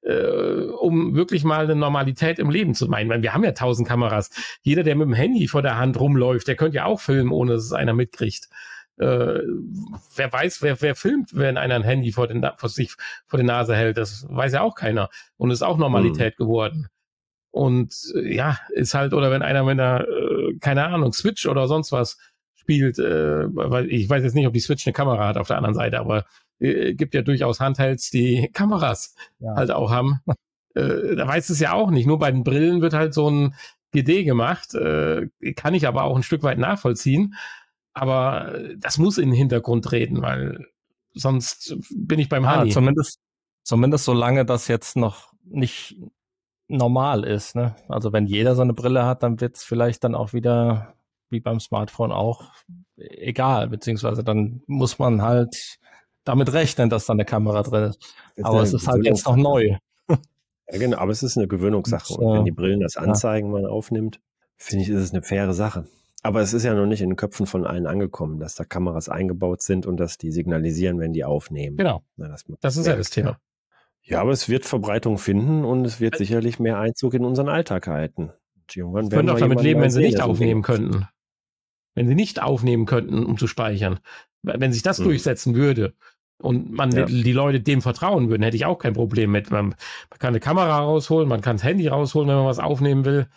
äh, um wirklich mal eine Normalität im Leben zu meinen. Weil wir haben ja tausend Kameras. Jeder, der mit dem Handy vor der Hand rumläuft, der könnte ja auch filmen, ohne dass es einer mitkriegt. Äh, wer weiß, wer, wer filmt, wenn einer ein Handy vor, den, vor sich vor die Nase hält, das weiß ja auch keiner. Und ist auch Normalität mhm. geworden. Und äh, ja, ist halt, oder wenn einer mit einer, äh, keine Ahnung, Switch oder sonst was spielt, äh, weil ich weiß jetzt nicht, ob die Switch eine Kamera hat auf der anderen Seite, aber äh, gibt ja durchaus Handhelds, die Kameras ja. halt auch haben. äh, da weiß es ja auch nicht. Nur bei den Brillen wird halt so ein G D gemacht, äh, kann ich aber auch ein Stück weit nachvollziehen. Aber das muss in den Hintergrund treten, weil sonst bin ich beim ah, Hani. Zumindest, zumindest solange das jetzt noch nicht normal ist. Ne? Also wenn jeder so eine Brille hat, dann wird es vielleicht dann auch wieder, wie beim Smartphone auch, egal. Beziehungsweise dann muss man halt damit rechnen, dass da eine Kamera drin ist. ist aber es ist halt jetzt noch neu. Ja, genau, aber es ist eine Gewöhnungssache. Und, äh, Und wenn die Brillen das anzeigen, ja. man aufnimmt, finde ich, ist es eine faire Sache. Aber es ist ja noch nicht in den Köpfen von allen angekommen, dass da Kameras eingebaut sind und dass die signalisieren, wenn die aufnehmen. Genau. Na, das das ist ja das Thema. Ja, aber es wird Verbreitung finden und es wird sicherlich mehr Einzug in unseren Alltag halten. Irgendwann werden wir auch damit leben, wenn sie nicht aufnehmen könnten. Wenn sie nicht aufnehmen könnten, um zu speichern. Wenn sich das hm. durchsetzen würde und man ja. die Leute dem vertrauen würden, hätte ich auch kein Problem mit. Man, man kann eine Kamera rausholen, man kann das Handy rausholen, wenn man was aufnehmen will.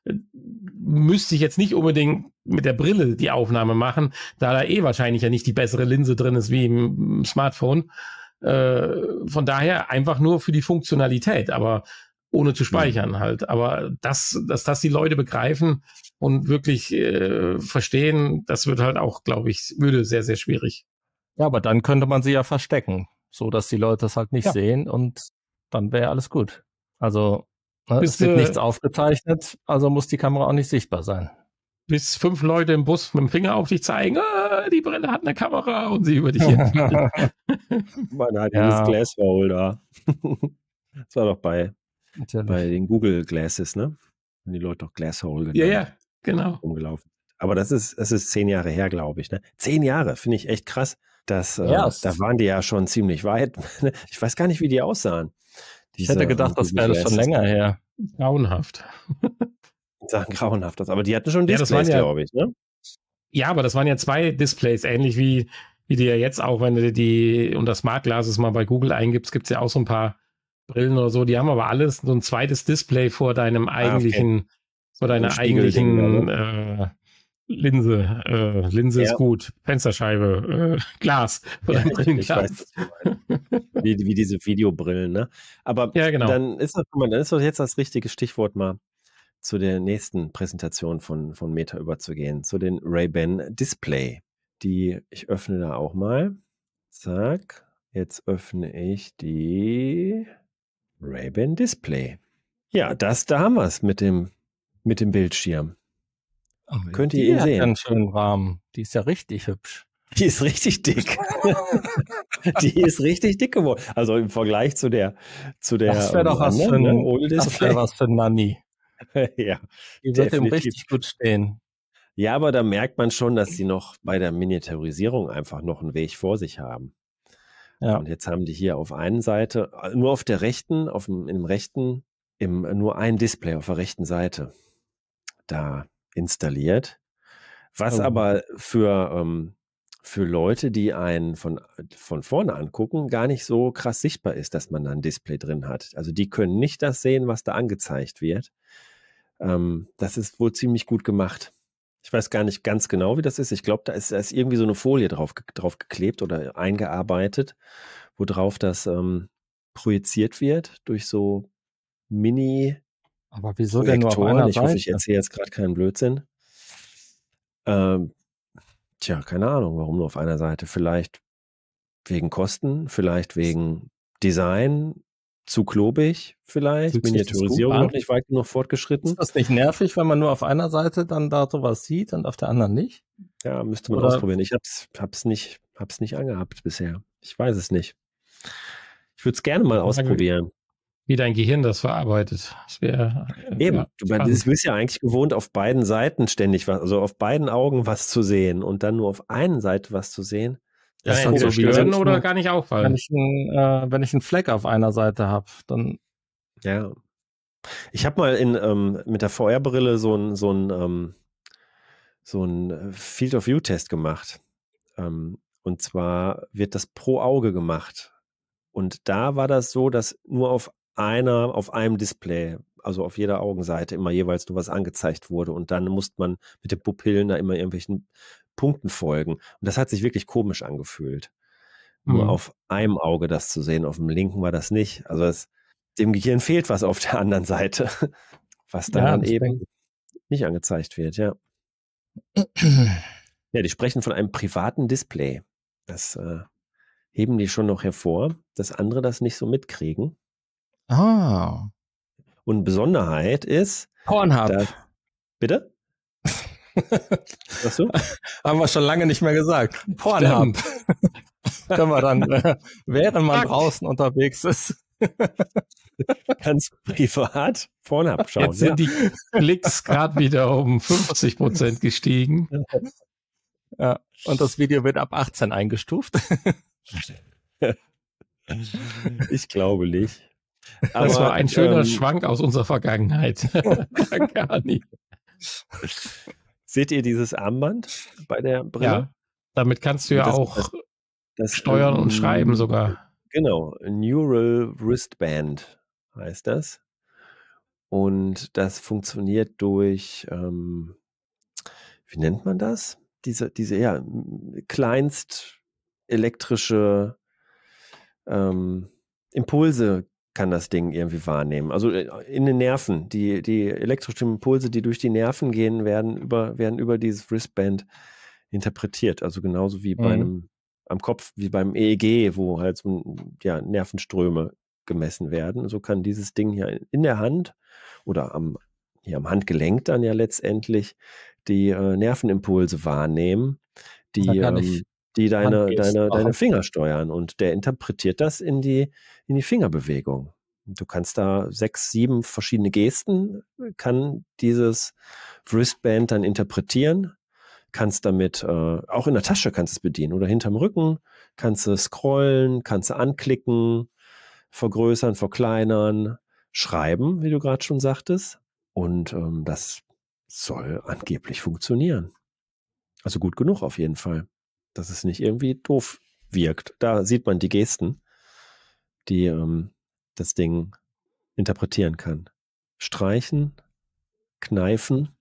Müsste ich jetzt nicht unbedingt mit der Brille die Aufnahme machen, da da eh wahrscheinlich ja nicht die bessere Linse drin ist wie im Smartphone. Äh, von daher einfach nur für die Funktionalität, aber ohne zu speichern halt. Aber das, dass das die Leute begreifen und wirklich äh, verstehen, das wird halt auch, glaube ich, würde sehr, sehr schwierig. Ja, aber dann könnte man sie ja verstecken, so dass die Leute das halt nicht ja. sehen und dann wäre alles gut. Also bis, es wird äh, nichts aufgezeichnet, also muss die Kamera auch nicht sichtbar sein. Bis fünf Leute im Bus mit dem Finger auf dich zeigen, ah, die Brille hat eine Kamera und sie über dich hin. Man hat ja. dieses Glassholder. Das war doch bei, bei den Google Glasses, ne? Wenn die Leute doch Glassholder ja, ja, genau. rumgelaufen. Aber das ist, das ist zehn Jahre her, glaube ich. Ne? Zehn Jahre, finde ich echt krass. Das, ja, äh, da waren die ja schon ziemlich weit. Ich weiß gar nicht, wie die aussahen. Ich hätte gedacht, das wäre schon länger her. Grauenhaft. Sachen grauenhaft aus. Aber die hatten schon Displays, ja, glaube ich, ne? Ja, aber das waren ja zwei Displays, ähnlich wie, wie die ja jetzt auch, wenn du die unter Smart Glasses mal bei Google eingibst, gibt es ja auch so ein paar Brillen oder so. Die haben aber alles so ein zweites Display vor deinem eigentlichen, ah, okay. vor deiner eigentlichen äh, Linse. Äh, Linse ja. ist gut. Fensterscheibe, äh, Glas. Ja, ich, ich weiß, wie, wie diese Videobrillen, ne? Aber ja, genau. dann ist doch, guck mal, dann ist doch jetzt das richtige Stichwort mal zu der nächsten Präsentation von, von Meta überzugehen, zu den Ray-Ban Display. Die, ich öffne da auch mal. Zack. Jetzt öffne ich die Ray-Ban Display. Ja, das, da haben wir es mit dem, mit dem Bildschirm. Oh, Könnt ihr ihn sehen? Einen schönen Rahmen. Die ist ja richtig hübsch. Die ist richtig dick. Die ist richtig dick geworden. Also im Vergleich zu der, zu der. Das wäre doch was für ein, das wäre was für ein Nanny. Ja, die wird ihm richtig gut stehen. Ja, aber da merkt man schon, dass sie noch bei der Miniaturisierung einfach noch einen Weg vor sich haben. Ja. Und jetzt haben die hier auf einer Seite, nur auf der rechten, auf dem, im rechten, im, nur ein Display auf der rechten Seite da installiert. Was oh. aber für, ähm, für Leute, die einen von, von vorne angucken, gar nicht so krass sichtbar ist, dass man da ein Display drin hat. Also die können nicht das sehen, was da angezeigt wird. Ähm, das ist wohl ziemlich gut gemacht. Ich weiß gar nicht ganz genau, wie das ist. Ich glaube, da ist, da ist irgendwie so eine Folie drauf, drauf geklebt oder eingearbeitet, worauf das ähm, projiziert wird durch so Mini- Aber wieso denn nur auf einer Ich hoffe, ich erzähle jetzt gerade keinen Blödsinn. Ähm, tja, keine Ahnung, warum nur auf einer Seite. Vielleicht wegen Kosten, vielleicht wegen Design, zu klobig vielleicht, Fühlt sich das Miniaturisierung gut an? noch nicht weit genug fortgeschritten. Ist das nicht nervig, wenn man nur auf einer Seite dann da sowas sieht und auf der anderen nicht? Ja, müsste man Oder- ausprobieren. Ich hab's, hab's nicht, hab's nicht angehabt bisher. Ich weiß es nicht. Ich würde es gerne mal ausprobieren. Wie dein Gehirn das verarbeitet. Das wäre Eben, ja, du du bist ja eigentlich gewohnt, auf beiden Seiten ständig was, also auf beiden Augen was zu sehen und dann nur auf einer Seite was zu sehen. Das Kann ist entweder dann so wie stören wenn ich oder ein- gar nicht Wenn auffallen. ich, einen, äh, wenn ich einen Fleck auf einer Seite habe, dann Ja. Ich habe mal in, ähm, mit der V R-Brille so ein, so ein, ähm, so ein Field-of-View-Test gemacht. Ähm, und zwar wird das pro Auge gemacht. Und da war das so, dass nur auf einer, auf einem Display, also auf jeder Augenseite immer jeweils nur was angezeigt wurde. Und dann musste man mit den Pupillen da immer irgendwelchen Punkten folgen. Und das hat sich wirklich komisch angefühlt. Nur Mhm. auf einem Auge das zu sehen, auf dem linken war das nicht. Also es, dem Gehirn fehlt was auf der anderen Seite, was dann, Ja, dann das eben nicht angezeigt wird, ja. Ja, die sprechen von einem privaten Display. Das äh, heben die schon noch hervor, dass andere das nicht so mitkriegen. Ah. Und Besonderheit ist, Pornhub. dass, bitte? Was du? Haben wir schon lange nicht mehr gesagt. Pornhub. Können wir dann, äh, während man draußen unterwegs ist. Ganz privat Pornhub schauen. Jetzt sind ja. die Klicks gerade wieder um fünfzig Prozent gestiegen. Ja, und das Video wird ab achtzehn eingestuft. Ich glaube nicht. Das Aber, war ein schöner ähm, Schwank aus unserer Vergangenheit. Gar nicht. Seht ihr dieses Armband bei der Brille? Ja, damit kannst du ja Das- auch das- Das, steuern und ähm, schreiben sogar. Genau, Neural Wristband heißt das. Und das funktioniert durch, ähm, wie nennt man das? Diese, diese ja, m- kleinst elektrische ähm, Impulse kann das Ding irgendwie wahrnehmen. Also äh, in den Nerven, die, die elektrischen Impulse, die durch die Nerven gehen, werden über, werden über dieses Wristband interpretiert. Also genauso wie bei Mhm. einem am Kopf, wie beim E E G, wo halt so ja, Nervenströme gemessen werden. So kann dieses Ding hier in der Hand oder am, hier am Handgelenk dann ja letztendlich die äh, Nervenimpulse wahrnehmen, die, Da kann ähm, ich die deine, Handgesten deine, deine machen. Finger steuern und der interpretiert das in die, in die Fingerbewegung. Du kannst da sechs, sieben verschiedene Gesten, kann dieses Wristband dann interpretieren, kannst damit, äh, auch in der Tasche kannst du es bedienen oder hinterm Rücken, kannst du scrollen, kannst du anklicken, vergrößern, verkleinern, schreiben, wie du gerade schon sagtest. Und ähm, das soll angeblich funktionieren. Also gut genug auf jeden Fall, dass es nicht irgendwie doof wirkt. Da sieht man die Gesten, die ähm, das Ding interpretieren kann. Streichen, kneifen,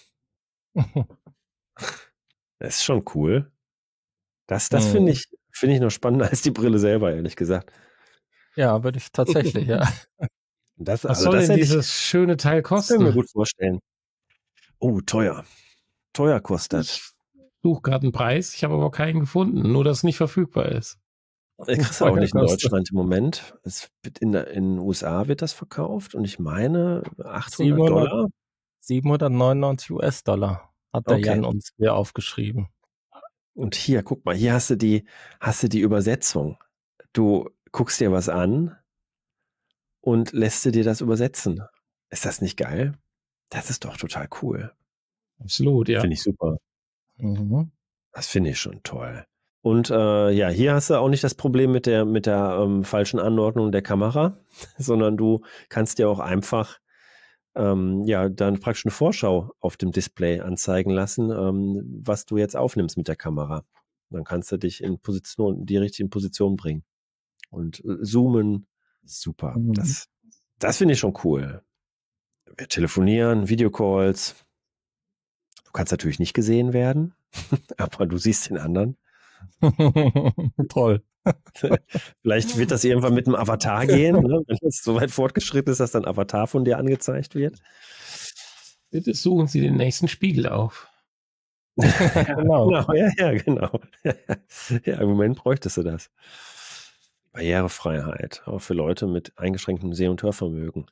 das ist schon cool. Das, das Mhm. finde ich, finde ich noch spannender als die Brille selber, ehrlich gesagt. Ja, würde ich tatsächlich, ja. Das, Was also soll das denn hätte ich, dieses schöne Teil das kann ich mir kosten? gut vorstellen. Oh, teuer. Teuer kostet. Ich suche gerade einen Preis, ich habe aber keinen gefunden, nur dass es nicht verfügbar ist. Das kriegst du auch Teuer nicht in kostet. Deutschland im Moment. Es wird in, der- in den U S A wird das verkauft und ich meine achthundert siebenhundert Dollar. siebenhundertneunundneunzig US-Dollar hat der Okay. Jan uns hier aufgeschrieben. Und hier, guck mal, hier hast du die, hast du die Übersetzung. Du guckst dir was an und lässt du dir das übersetzen. Ist das nicht geil? Das ist doch total cool. Absolut, ja. Finde ich super. Mhm. Das finde ich schon toll. Und äh, ja, hier hast du auch nicht das Problem mit der, mit der ähm, falschen Anordnung der Kamera, sondern du kannst dir auch einfach ähm, ja, dann praktisch eine Vorschau auf dem Display anzeigen lassen, ähm, was du jetzt aufnimmst mit der Kamera. Dann kannst du dich in Position, die richtige Position bringen. Und äh, zoomen, super. Mhm. Das, das finde ich schon cool. Wir telefonieren, Videocalls. Du kannst natürlich nicht gesehen werden, aber du siehst den anderen. Toll. Vielleicht wird das irgendwann mit einem Avatar gehen, ne? Wenn es so weit fortgeschritten ist, dass dann Avatar von dir angezeigt wird. Bitte suchen Sie den nächsten Spiegel auf. Genau. Genau, ja, ja, genau. Ja, im Moment bräuchtest du das. Barrierefreiheit, auch für Leute mit eingeschränktem Seh- und Hörvermögen.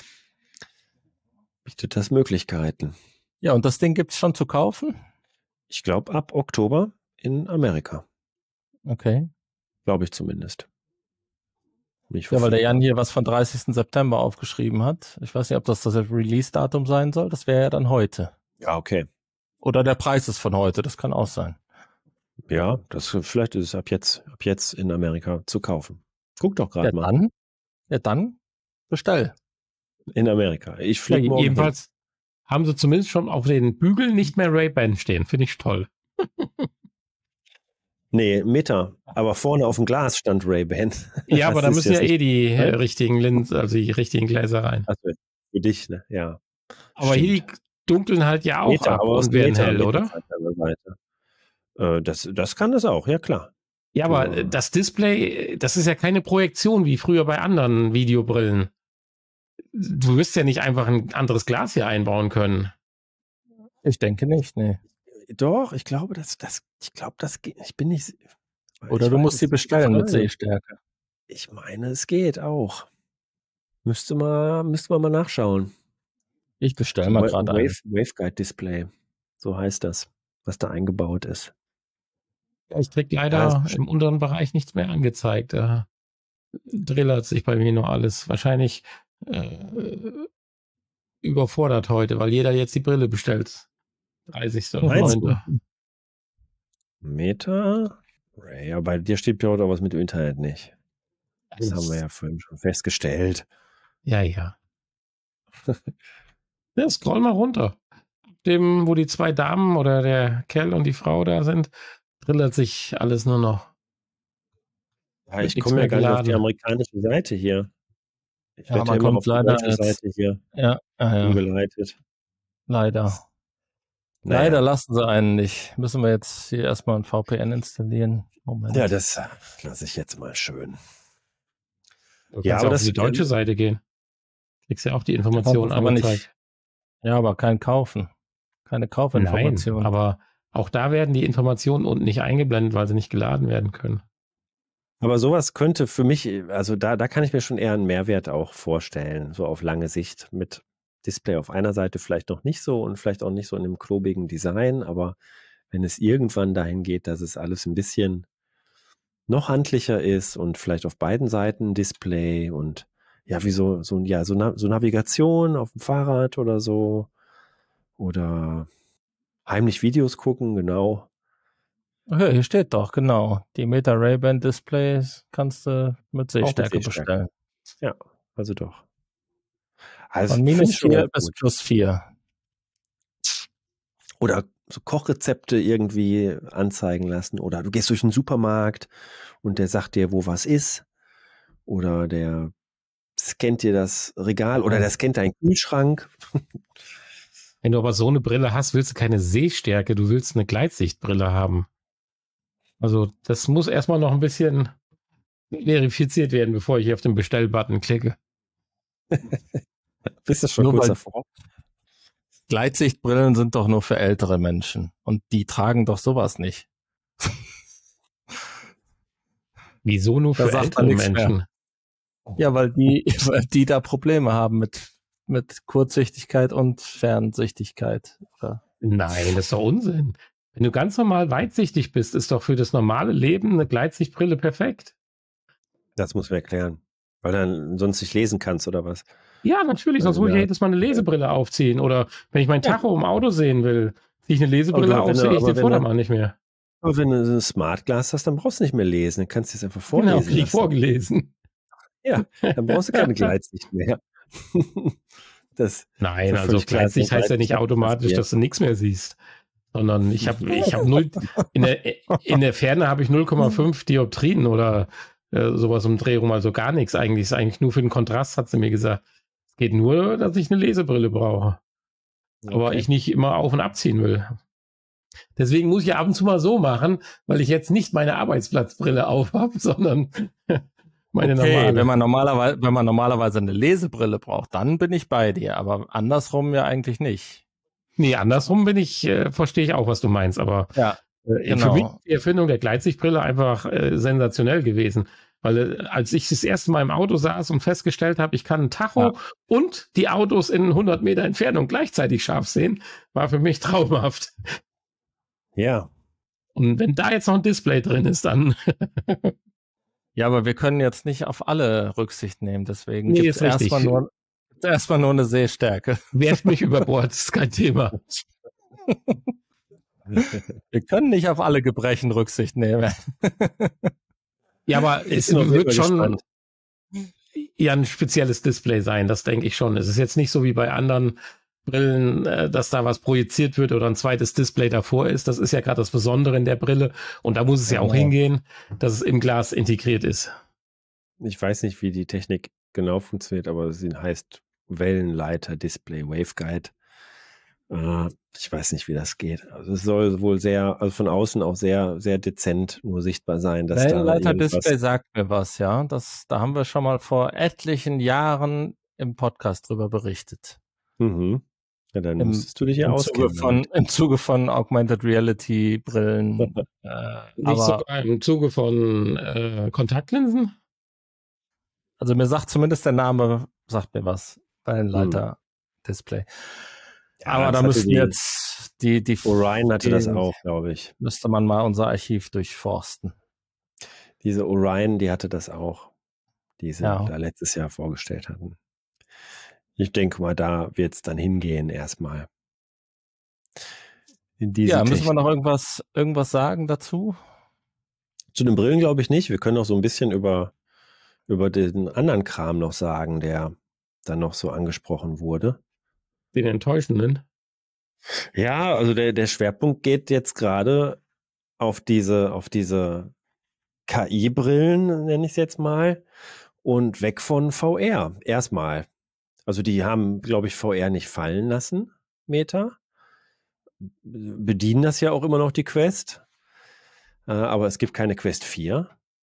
Bietet das Möglichkeiten. Ja, und das Ding gibt's schon zu kaufen? Ich glaube, ab Oktober in Amerika. Okay. Glaube ich zumindest. Nicht Ja, weil der Jan verfügbar. hier was von dreißigsten September aufgeschrieben hat. Ich weiß nicht, ob das das Release-Datum sein soll. Das wäre ja dann heute. Ja, okay. Oder der Preis ist von heute. Das kann auch sein. Ja, das, vielleicht ist es ab jetzt, ab jetzt in Amerika zu kaufen. Guck doch Ja, gerade mal. dann, ja, dann bestell. In Amerika. Ich fliege Ja, morgen jedenfalls hin. Haben sie zumindest schon auf den Bügeln nicht mehr Ray-Ban stehen. Finde ich toll. Nee, Meta. Aber vorne auf dem Glas stand Ray-Ban. Ja, aber da müssen ja eh die ne? richtigen Linsen, also die richtigen Gläser rein. Also für dich, ne? Ja. Aber Stimmt. hier die dunkeln halt ja auch Meta, ab und werden Meta, hell, Meta oder? Äh, das, das kann es auch, ja klar. Ja, aber Ja. das Display, das ist ja keine Projektion wie früher bei anderen Videobrillen. Du wirst ja nicht einfach ein anderes Glas hier einbauen können. Ich denke nicht, nee. Doch, ich glaube, das, das, ich glaube, das geht. Ich bin nicht. Oder ich du weiß, musst sie bestellen mit Sehstärke. Ich meine, es geht auch. Müsste mal, müsste man mal nachschauen. Ich bestelle mal gerade ein. Wave, Waveguide Display. So heißt das, was da eingebaut ist. Ja, ich krieg leider ja, im unteren Bereich nichts mehr angezeigt. Da drillert sich bei mir nur alles. Wahrscheinlich äh, überfordert heute, weil jeder jetzt die Brille bestellt. dreißigster neunter Meta? Ja, bei dir steht ja auch was mit dem Internet nicht. Das, das haben wir ja vorhin schon festgestellt. Ja, ja. Ja, scroll mal runter. Dem, wo die zwei Damen oder der Kerl und die Frau da sind, drillert sich alles nur noch. Ja, ich komme ja gar nicht auf die amerikanische Seite hier. Ich ja, werde man ja immer kommt auf die leider deutsche jetzt, Seite hier ja, ja, ja. umgeleitet. Leider. Naja. Leider lassen sie einen nicht. Müssen wir jetzt hier erstmal ein V P N installieren. Moment. Ja, das lasse ich jetzt mal schön. Du ja, aber auf die deutsche Seite gehen. Kriegst ja auch die Informationen aber nicht. Ja, aber kein Kaufen. Keine Kaufinformationen. Nein, aber auch da werden die Informationen unten nicht eingeblendet, weil sie nicht geladen werden können. Aber sowas könnte für mich, also da, da kann ich mir schon eher einen Mehrwert auch vorstellen, so auf lange Sicht mit Display auf einer Seite vielleicht noch nicht so und vielleicht auch nicht so in einem klobigen Design, aber wenn es irgendwann dahin geht, dass es alles ein bisschen noch handlicher ist und vielleicht auf beiden Seiten Display und ja, wie so, so, ja, so, Na- so Navigation auf dem Fahrrad oder so oder heimlich Videos gucken, genau. Ja, hier steht doch, genau. Die Meta Ray-Ban Displays kannst du mit Sehstärke Sehstärke. bestellen. Ja, also doch. Also Von find minus ich schon vier ganz bis gut. plus vier. Oder so Kochrezepte irgendwie anzeigen lassen. Oder du gehst durch den Supermarkt und der sagt dir, wo was ist. Oder der scannt dir das Regal oder der scannt deinen Kühlschrank. Wenn du aber so eine Brille hast, willst du keine Sehstärke, du willst eine Gleitsichtbrille haben. Also das muss erstmal noch ein bisschen verifiziert werden, bevor ich hier auf den Bestellbutton klicke. Bist du schon Nur kurz weil- davor? Gleitsichtbrillen sind doch nur für ältere Menschen. Und die tragen doch sowas nicht. Wieso nur Da für sagt ältere man nichts Menschen? Ja, weil die, weil die da Probleme haben mit, mit Kurzsichtigkeit und Fernsichtigkeit. Oder? Nein, das ist doch Unsinn. Wenn du ganz normal weitsichtig bist, ist doch für das normale Leben eine Gleitsichtbrille perfekt. Das muss man erklären. Weil dann sonst nicht lesen kannst oder was. Ja, natürlich, sonst muss ich Ja. jedes Mal eine Lesebrille aufziehen. Oder wenn ich mein Tacho im Auto sehen will, ziehe ich eine Lesebrille Aber wenn auf, du- sehe ich aber den wenn Vordermann nicht mehr. Aber wenn du so ein Smart Glas hast, dann brauchst du nicht mehr lesen. Dann kannst du es einfach Genau, vorlesen krieg ich lassen. vorgelesen. Ja, dann brauchst du keine Gleitsicht mehr. Das, Nein, Für also völlig klar, Gleitsicht so heißt ja Gleitsicht nicht automatisch, passiert. dass du nichts mehr siehst. Sondern ich habe ich hab null, in der, in der Ferne habe ich null Komma fünf Dioptrien oder äh, sowas um Dreh rum, also gar nichts eigentlich. Ist eigentlich nur für den Kontrast, hat sie mir gesagt. Es geht nur, dass ich eine Lesebrille brauche. Aber Okay. ich nicht immer auf- und abziehen will. Deswegen muss ich ab und zu mal so machen, weil ich jetzt nicht meine Arbeitsplatzbrille auf habe, sondern meine okay, normale. wenn man normalerweise, wenn man normalerweise eine Lesebrille braucht, dann bin ich bei dir, aber andersrum ja eigentlich nicht. Nee, andersrum bin ich, äh, verstehe ich auch, was du meinst, aber Ja, äh, genau. für mich ist die Erfindung der Gleitsichtbrille einfach äh, sensationell gewesen. Weil äh, als ich das erste Mal im Auto saß und festgestellt habe, ich kann ein Tacho Ja. und die Autos in hundert Meter Entfernung gleichzeitig scharf sehen, war für mich traumhaft. Ja, Und wenn da jetzt noch ein Display drin ist, dann Ja, aber wir können jetzt nicht auf alle Rücksicht nehmen, deswegen Nee, gibt es ist richtig. erstmal nur, gibt's erstmal nur eine Sehstärke. werft mich über Bord, das ist kein Thema. Wir können nicht auf alle Gebrechen Rücksicht nehmen. Ja, aber Ich es bin auf jeden wird Fall schon, gespannt. ja ein spezielles Display sein, das denke ich schon. Es ist jetzt nicht so wie bei anderen Brillen, äh, dass da was projiziert wird oder ein zweites Display davor ist. Das ist ja gerade das Besondere in der Brille. Und da muss es ja, ja auch hingehen, dass es im Glas integriert ist. Ich weiß nicht, wie die Technik genau funktioniert, aber sie heißt Wellenleiter Display Waveguide. Äh, ich weiß nicht, wie das geht. Also es soll wohl sehr, also von außen auch sehr, sehr dezent nur sichtbar sein. Dass Wellenleiter da Display sagt mir was, ja. Das, da haben wir schon mal vor etlichen Jahren im Podcast drüber berichtet. Mhm. Ja, dann Im, musstest du dich ja im auskennen. Zuge von, Im Zuge von Augmented Reality Brillen. äh, Nicht aber, sogar im Zuge von äh, Kontaktlinsen? Also mir sagt zumindest der Name, sagt mir was. Wellenleiter hm. Display. Ja, aber da müssten die, jetzt die, die Orion hatte die, das auch, glaube ich. Müsste man mal unser Archiv durchforsten. Diese Orion, die hatte das auch, die sie ja. da letztes Jahr vorgestellt hatten. Ich denke mal, da wird es dann hingehen erstmal. In diese ja, müssen Technik. wir noch irgendwas, irgendwas sagen dazu? Zu den Brillen glaube ich nicht. Wir können auch so ein bisschen über, über den anderen Kram noch sagen, der dann noch so angesprochen wurde. Den enttäuschenden? Ja, also der, der Schwerpunkt geht jetzt gerade auf diese, auf diese K I-Brillen, nenne ich es jetzt mal, und weg von V R erstmal. Also die haben, glaube ich, V R nicht fallen lassen, Meta. Bedienen das ja auch immer noch die Quest. Äh, aber es gibt keine Quest vier.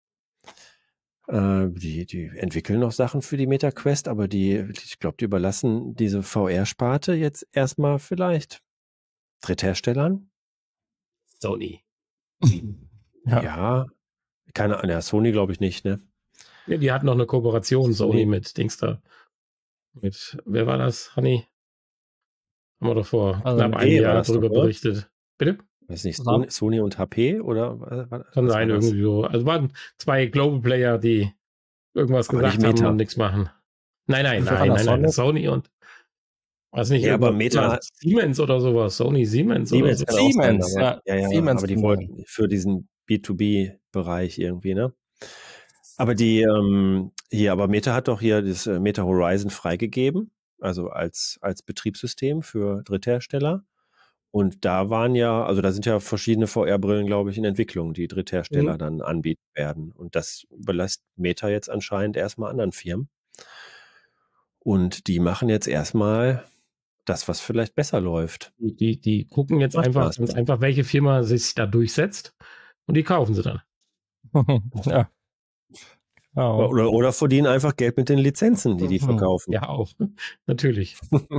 Äh, die, die entwickeln noch Sachen für die Meta Quest, aber die, ich glaube, die überlassen diese V R-Sparte jetzt erstmal vielleicht Drittherstellern. Sony. Ja. ja, keine Ahnung, ja, Sony glaube ich nicht, ne? Ja, die hatten noch eine Kooperation, Sony, Sony mit Dings da. Mit, wer war das, Honey? Haben wir doch vor also knapp einem Jahr darüber doch, berichtet. Bitte? Weiß nicht, Sony, Sony und H P oder? Was, Kann was sein, irgendwie so. Also waren zwei Global Player, die irgendwas aber gesagt haben und nichts machen. Nein, nein, nein, nein, nein, Sony und was nicht, ja, aber Meta Siemens oder sowas, Sony, Siemens, Siemens oder so. Siemens, sein, aber, ja, ja, ja, Siemens aber die wollten für diesen B zwei B-Bereich irgendwie, ne? Aber die, ähm, hier, aber Meta hat doch hier das äh, Meta Horizon freigegeben, also als, als Betriebssystem für Dritthersteller. Und da waren ja, also da sind ja verschiedene V R-Brillen, glaube ich, in Entwicklung, die Dritthersteller mhm. dann anbieten werden. Und das überlässt Meta jetzt anscheinend erstmal anderen Firmen. Und die machen jetzt erstmal das, was vielleicht besser läuft. Die, die, die gucken jetzt einfach, ganz einfach, welche Firma sich da durchsetzt und die kaufen sie dann. ja. Oh. Oder, oder verdienen einfach Geld mit den Lizenzen, die die verkaufen. Ja, auch. Natürlich.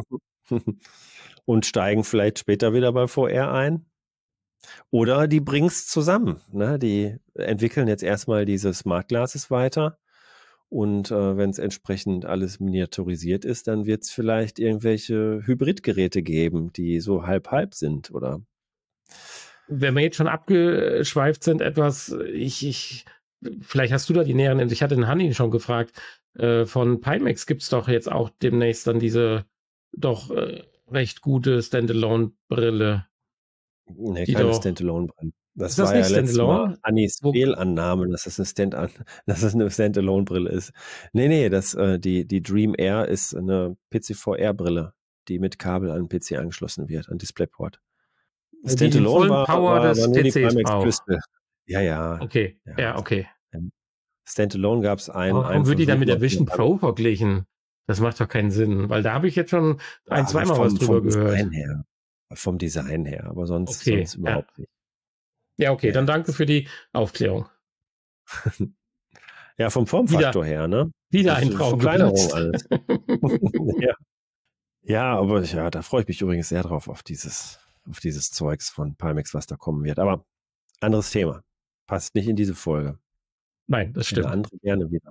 Und steigen vielleicht später wieder bei V R ein. Oder die bringen es zusammen. Ne? Die entwickeln jetzt erstmal diese Smart Glasses weiter. Und äh, wenn es entsprechend alles miniaturisiert ist, dann wird es vielleicht irgendwelche Hybridgeräte geben, die so halb-halb sind, oder? Wenn wir jetzt schon abgeschweift sind, etwas, ich, ich, vielleicht hast du da die näheren, ich hatte den Hanni schon gefragt, äh, von Pimax gibt es doch jetzt auch demnächst dann diese doch äh, recht gute Standalone-Brille. Nee, keine doch, Standalone-Brille. Das, das war ja letztes Mal Annis Wo, Fehlannahme, dass das eine Stand dass das eine Standalone-Brille ist. Nee, nee, das, äh, die, die Dream Air ist eine P C V R-Brille, die mit Kabel an den P C angeschlossen wird, an DisplayPort. Standalone war, Power war, war nur die Pimax-Crystal. Ja, ja. Okay, ja, ja okay. Standalone gab es einen. Warum einen wird die dann mit der Vision Pro verglichen? Das macht doch keinen Sinn, weil da habe ich jetzt schon ein, ja, zweimal was drüber vom gehört. Design her. Vom Design her, aber sonst, okay, sonst überhaupt ja. nicht. Ja, okay, ja. dann danke für die Aufklärung. Ja, vom Formfaktor her, ne? Wieder ein Traum. Verkleinerung alles. ja. ja, aber ja, da freue ich mich übrigens sehr drauf, auf dieses, auf dieses Zeugs von Pimax, was da kommen wird. Aber anderes Thema. Passt nicht in diese Folge. Nein, das stimmt. Eine andere gerne wieder.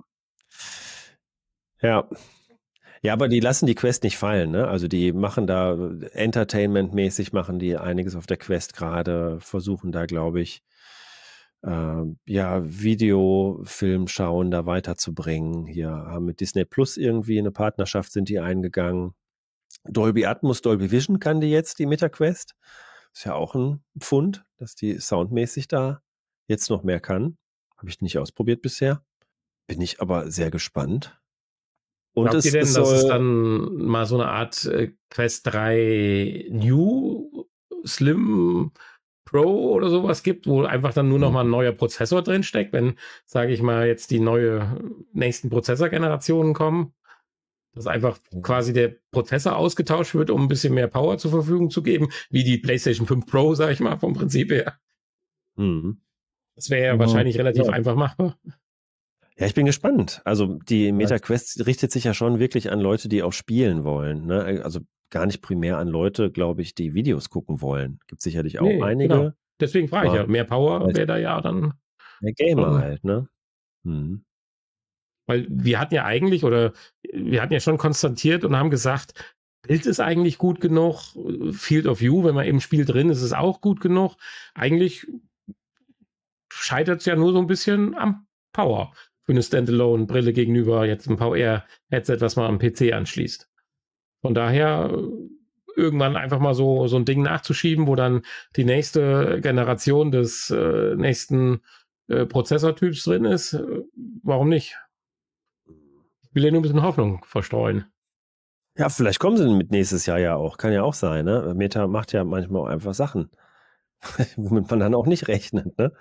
Ja. Ja, aber die lassen die Quest nicht fallen, ne? Also die machen da Entertainment-mäßig, machen die einiges auf der Quest gerade, versuchen da, glaube ich, äh, ja, Videofilm schauen da weiterzubringen. Hier haben mit Disney Plus irgendwie eine Partnerschaft, sind die eingegangen. Dolby Atmos, Dolby Vision kann die jetzt, die MetaQuest. Ist ja auch ein Pfund, dass die soundmäßig da jetzt noch mehr kann. Habe ich nicht ausprobiert bisher. Bin ich aber sehr gespannt. Und Glaubt es, ihr denn, es dass es soll, dann mal so eine Art äh, Quest drei New Slim Pro oder sowas gibt, wo einfach dann nur noch mal ein neuer Prozessor drin steckt, wenn, sage ich mal, jetzt die neue nächsten Prozessorgenerationen kommen, dass einfach quasi der Prozessor ausgetauscht wird, um ein bisschen mehr Power zur Verfügung zu geben, wie die PlayStation fünf Pro, sage ich mal, vom Prinzip her. Mhm. Das wäre ja Mhm. wahrscheinlich relativ Ja. einfach machbar. Ja, ich bin gespannt. Also die Meta-Quest richtet sich ja schon wirklich an Leute, die auch spielen wollen. Ne? Also gar nicht primär an Leute, glaube ich, die Videos gucken wollen. Gibt sicherlich auch Nee, einige. genau. Deswegen frage ich Aber ja, mehr Power vielleicht- wäre da ja dann, Der Gamer schon- halt, ne? Mhm. weil wir hatten ja eigentlich, oder wir hatten ja schon konstatiert und haben gesagt, Bild ist eigentlich gut genug, Field of View, wenn man im Spiel drin ist, ist auch gut genug. Eigentlich scheitert es ja nur so ein bisschen am Power für eine Standalone-Brille gegenüber jetzt einem V R-Headset, was man am P C anschließt. Von daher äh, irgendwann einfach mal so, so ein Ding nachzuschieben, wo dann die nächste Generation des äh, nächsten äh, Prozessortyps drin ist, äh, warum nicht? Ich will ja nur ein bisschen Hoffnung verstreuen. Ja, vielleicht kommen sie mit nächstes Jahr ja auch. Kann ja auch sein, ne? Meta macht ja manchmal auch einfach Sachen, womit man dann auch nicht rechnet, ne?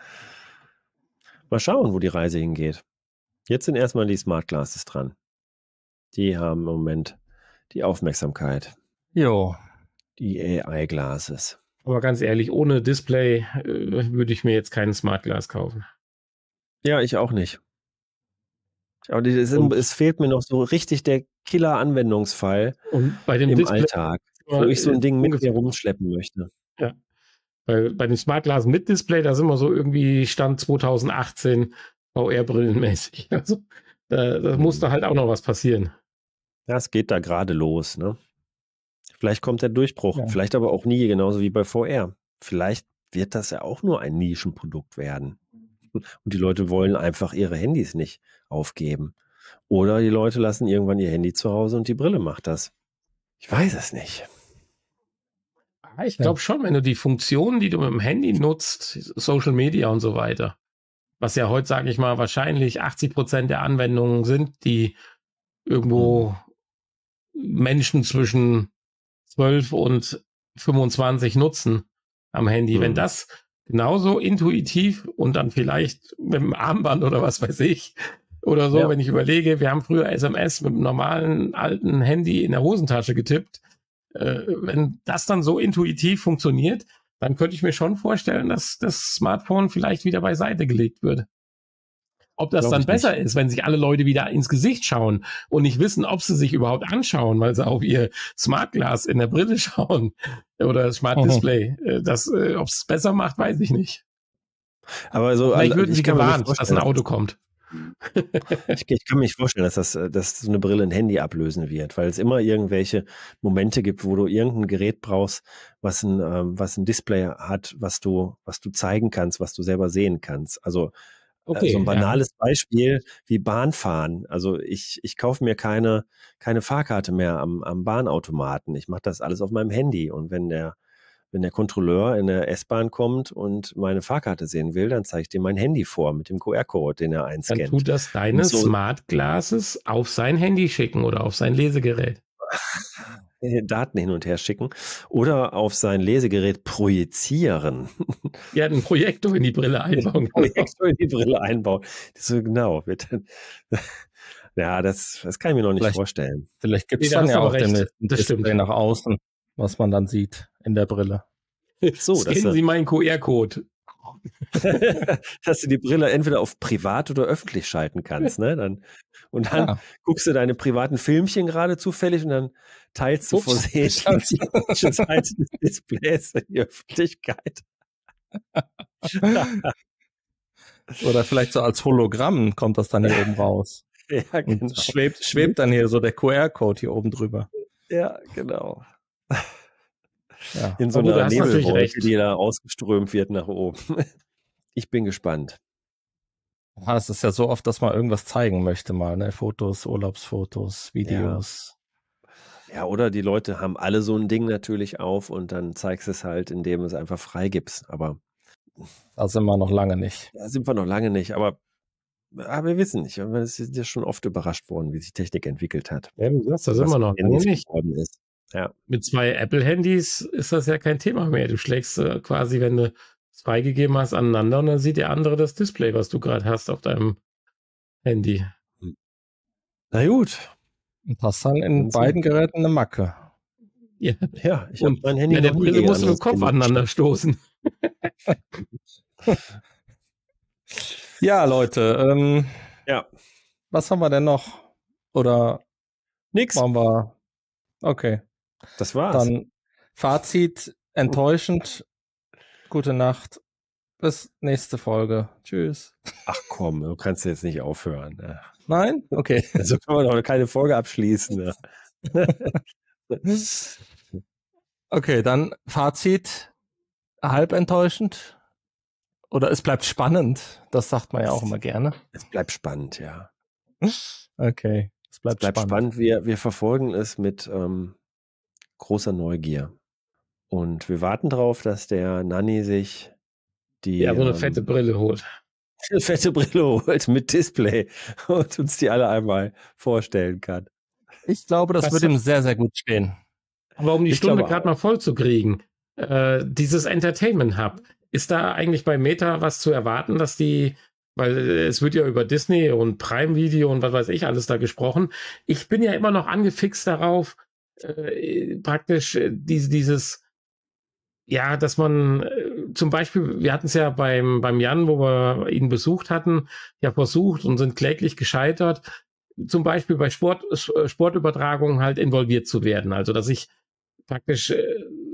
Mal schauen, wo die Reise hingeht. Jetzt sind erstmal die Smart Glasses dran. Die haben im Moment die Aufmerksamkeit. Jo. Die A I-Glasses. Aber ganz ehrlich, ohne Display äh, würde ich mir jetzt keinen Smart Glass kaufen. Ja, ich auch nicht. Aber die, es, Und- es fehlt mir noch so richtig der Killer-Anwendungsfall Und bei dem im Display, Alltag, wo ich so ein äh, Ding mit mir ungefähr- rumschleppen möchte. Weil bei dem Smart Glass mit Display, da sind wir so irgendwie Stand zwanzig achtzehn V R-Brillenmäßig. Also da, da muss da halt auch noch was passieren. Ja, es geht da gerade los, ne? Vielleicht kommt der Durchbruch, Ja. vielleicht aber auch nie, genauso wie bei V R. Vielleicht wird das ja auch nur ein Nischenprodukt werden. Und die Leute wollen einfach ihre Handys nicht aufgeben. Oder die Leute lassen irgendwann ihr Handy zu Hause und die Brille macht das. Ich weiß es nicht. Ah, ich glaube schon, wenn du die Funktionen, die du mit dem Handy nutzt, Social Media und so weiter, was ja heute, sage ich mal, wahrscheinlich achtzig Prozent der Anwendungen sind, die irgendwo Menschen zwischen zwölf und fünfundzwanzig nutzen am Handy. Mhm. Wenn das genauso intuitiv und dann vielleicht mit dem Armband oder was weiß ich oder so, Ja. wenn ich überlege, wir haben früher S M S mit einem normalen alten Handy in der Hosentasche getippt. Äh, wenn das dann so intuitiv funktioniert, dann könnte ich mir schon vorstellen, dass das Smartphone vielleicht wieder beiseite gelegt wird. Ob das Glaub dann ich besser nicht. ist, wenn sich alle Leute wieder ins Gesicht schauen und nicht wissen, ob sie sich überhaupt anschauen, weil sie auf ihr Smart Glass in der Brille schauen oder Smart Mhm. Display. Äh, Das, äh, ob es besser macht, weiß ich nicht. Aber so, Vielleicht alle- würden ich sie kann mir nicht gewarnt, dass vorstellen, ein Auto kommt. Ich, ich kann mir nicht vorstellen, dass das, äh, dass so eine Brille ein Handy ablösen wird, weil es immer irgendwelche Momente gibt, wo du irgendein Gerät brauchst, was ein, ähm, was ein Display hat, was du, was du zeigen kannst, was du selber sehen kannst. Also äh, so ein banales Beispiel wie Bahnfahren. Also ich, ich kaufe mir keine, keine Fahrkarte mehr am, am Bahnautomaten. Ich mache das alles auf meinem Handy. Und wenn der, wenn der Kontrolleur in der S-Bahn kommt und meine Fahrkarte sehen will, dann zeige ich dem mein Handy vor mit dem Q R-Code, den er Dann einscannt. tut das deine Und so- Smart Glasses auf sein Handy schicken oder auf sein Lesegerät. Daten hin und her schicken oder auf sein Lesegerät projizieren. Ja, einen Projektor in die Brille einbauen. Projektor in die Brille einbauen. So genau. Wird dann, ja, das, das kann ich mir noch nicht Vielleicht- vorstellen. Vielleicht gibt es Nee, da dann hast ja du aber auch recht. demnächst ein Das Display stimmt. nach außen, was man dann sieht in der Brille. So, dass Scannen du, Sie meinen Q R-Code. dass du die Brille entweder auf privat oder öffentlich schalten kannst. Ne? Dann, und dann Ja. guckst du deine privaten Filmchen gerade zufällig und dann teilst du Ups. versehentlich die falsche Seite des Displays in die Öffentlichkeit. Oder vielleicht so als Hologramm kommt das dann hier oben raus. Ja, Und genau. schwebt, schwebt dann hier so der Q R-Code hier oben drüber. Ja, genau. Ja. In so Aber du einer hast natürlich Nebelwolke, recht. die da ausgeströmt wird nach oben. Ich bin gespannt. Ah, es ist ja so oft, dass man irgendwas zeigen möchte mal, ne? Fotos, Urlaubsfotos, Videos. Ja, oder die Leute haben alle so ein Ding natürlich auf und dann zeigst du es halt, indem du es einfach freigibst. Aber Da sind wir noch lange nicht. da sind wir noch lange nicht. Aber aber wir wissen nicht. Aber es ist ja schon oft überrascht worden, wie sich Technik entwickelt hat. Ja, du sagst das immer noch. Handys Nicht. geworden ist. Ja. Mit zwei Apple-Handys ist das ja kein Thema mehr. Du schlägst äh, quasi, wenn du es freigegeben hast, aneinander und dann sieht der andere das Display, was du gerade hast auf deinem Handy. Na gut. Und hast dann in Wahnsinn. beiden Geräten eine Macke. Ja, Ja, ich habe und mein Handy ja, der noch nie Brille gegen muss mit dem anderes Kopf Handy aneinander stoßen. Ja, Leute, ähm, Ja, was haben wir denn noch? Oder nix. wollen wir... Okay, Das war's. dann Fazit, enttäuschend. Gute Nacht. Bis nächste Folge. Tschüss. Ach komm, du kannst jetzt nicht aufhören. Ne? Nein? Okay. So kann man doch keine Folge abschließen. Ne? Okay, dann Fazit, halb enttäuschend. Oder es bleibt spannend. Das sagt man ja auch immer gerne. Es bleibt spannend, ja. Okay, es bleibt, Es bleibt spannend. spannend. Wir, wir verfolgen es mit ähm, großer Neugier. Und wir warten darauf, dass der Nanni sich die Ja, so eine ähm, fette Brille holt. fette Brille holt mit Display und uns die alle einmal vorstellen kann. Ich glaube, das Was- wird ihm sehr, sehr gut stehen. Aber um die Ich Stunde glaube gerade mal voll zu kriegen, äh, dieses Entertainment Hub, ist da eigentlich bei Meta was zu erwarten, dass die, weil äh, es wird ja über Disney und Prime Video und was weiß ich alles da gesprochen. Ich bin ja immer noch angefixt darauf, äh, praktisch äh, diese, dieses, ja, dass man äh, zum Beispiel, wir hatten es ja beim, beim Jan, wo wir ihn besucht hatten, ja versucht und sind kläglich gescheitert, zum Beispiel bei Sport, äh, Sportübertragungen halt involviert zu werden. Also, dass ich praktisch äh,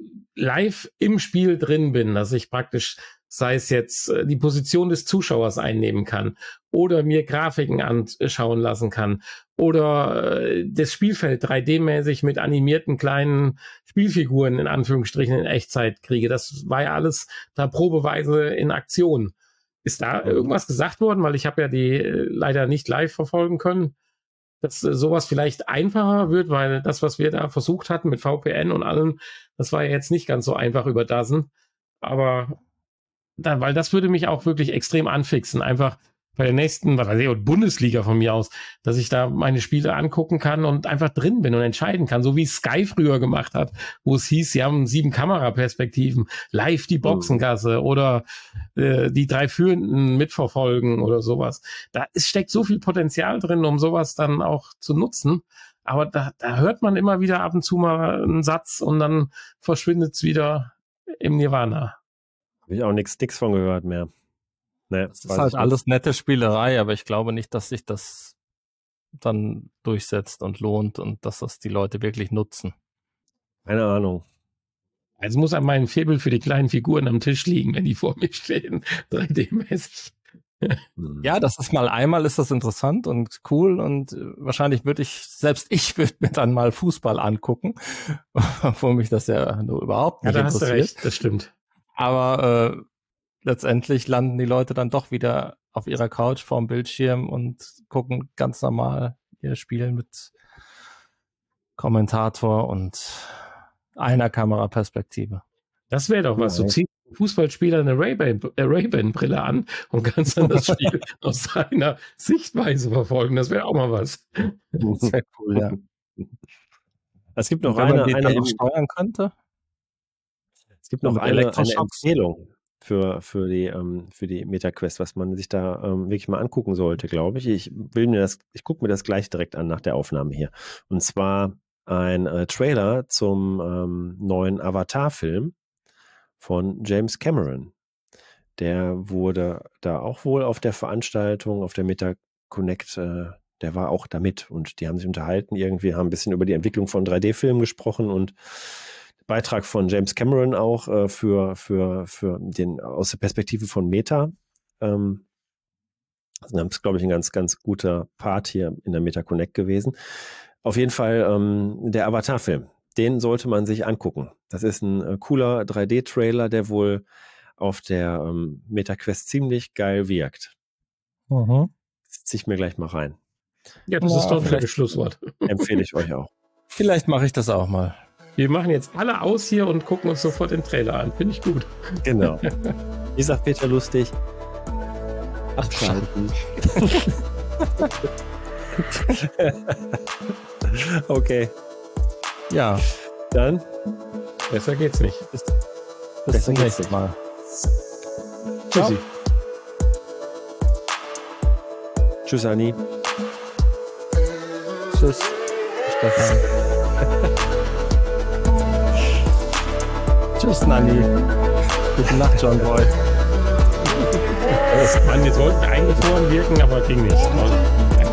live im Spiel drin bin, dass ich praktisch, sei es jetzt äh, die Position des Zuschauers einnehmen kann oder mir Grafiken anschauen lassen kann oder äh, das Spielfeld drei D-mäßig mit animierten kleinen Spielfiguren in Anführungsstrichen in Echtzeit kriege. Das war ja alles da probeweise in Aktion. Ist da irgendwas gesagt worden? Weil ich habe ja die äh, leider nicht live verfolgen können, dass äh, sowas vielleicht einfacher wird, weil das, was wir da versucht hatten mit V P N und allem, das war ja jetzt nicht ganz so einfach über D A S N. Aber da, weil das würde mich auch wirklich extrem anfixen. Einfach bei der nächsten, was weiß ich, Bundesliga von mir aus, dass ich da meine Spiele angucken kann und einfach drin bin und entscheiden kann, so wie Sky früher gemacht hat, wo es hieß, sie haben sieben Kameraperspektiven, live die Boxengasse oder äh, die drei Führenden mitverfolgen oder sowas. Da ist, steckt so viel Potenzial drin, um sowas dann auch zu nutzen. Aber da, da hört man immer wieder ab und zu mal einen Satz und dann verschwindet es wieder im Nirvana. Habe ich auch nichts nix von gehört mehr. Nee, Das ist halt ich alles nette Spielerei, aber ich glaube nicht, dass sich das dann durchsetzt und lohnt und dass das die Leute wirklich nutzen. nicht. Keine Ahnung. Also muss an meinem Faible für die kleinen Figuren am Tisch liegen, wenn die vor mir stehen, drei D-mäßig. Hm. Ja, das ist mal einmal ist das interessant und cool und äh, wahrscheinlich würde ich, selbst ich würde mir dann mal Fußball angucken, obwohl mich das ja nur überhaupt Ja, nicht da hast du interessiert. recht, das stimmt. Aber äh, letztendlich landen die Leute dann doch wieder auf ihrer Couch vorm Bildschirm und gucken ganz normal ihr Spiel mit Kommentator und einer Kameraperspektive. Das wäre doch was. Ja, Du ziehst einem Fußballspieler eine Ray-Ban, äh, Ray-Ban-Brille an und kannst dann das Spiel aus seiner Sichtweise verfolgen. Das wäre auch mal was. Das wäre cool, ja. Es gibt Und noch wenn eine, man die dann eine, noch steuern könnte. es gibt noch mit eine, eine Elektroschocks. Empfehlung für, für die, ähm, für die MetaQuest, was man sich da ähm, wirklich mal angucken sollte, glaube ich. Ich will mir das, ich gucke mir das gleich direkt an nach der Aufnahme hier. Und zwar ein äh, Trailer zum ähm, neuen Avatar-Film von James Cameron. Der wurde da auch wohl auf der Veranstaltung, auf der MetaConnect, äh, der war auch da mit und die haben sich unterhalten irgendwie, haben ein bisschen über die Entwicklung von drei D-Filmen gesprochen und Beitrag von James Cameron auch äh, für, für, für den, aus der Perspektive von Meta. Ähm, also das ist, glaube ich, ein ganz, ganz guter Part hier in der MetaConnect gewesen. Auf jeden Fall ähm, der Avatar-Film, den sollte man sich angucken. Das ist ein äh, cooler drei D-Trailer, der wohl auf der ähm, MetaQuest ziemlich geil wirkt. Mhm. Das ziehe ich mir gleich mal rein. Ja, das Ja, ist doch ein vielleicht- schönes Schlusswort. Empfehle ich euch auch. Vielleicht mache ich das auch mal. Wir machen jetzt alle aus hier und gucken uns sofort den Trailer an. Finde ich gut. Genau. Wie sagt Peter Lustig? Abschalten. Okay. Ja. Dann. Besser geht's nicht. Bis, bis zum nächsten Mal. Tschüssi. Tschüss, Anni. Tschüss, Stefan. Tschüss, Nanni. Gute Nacht, John Boy. Mann, jetzt wollten wir eingefroren wirken, aber ging nicht.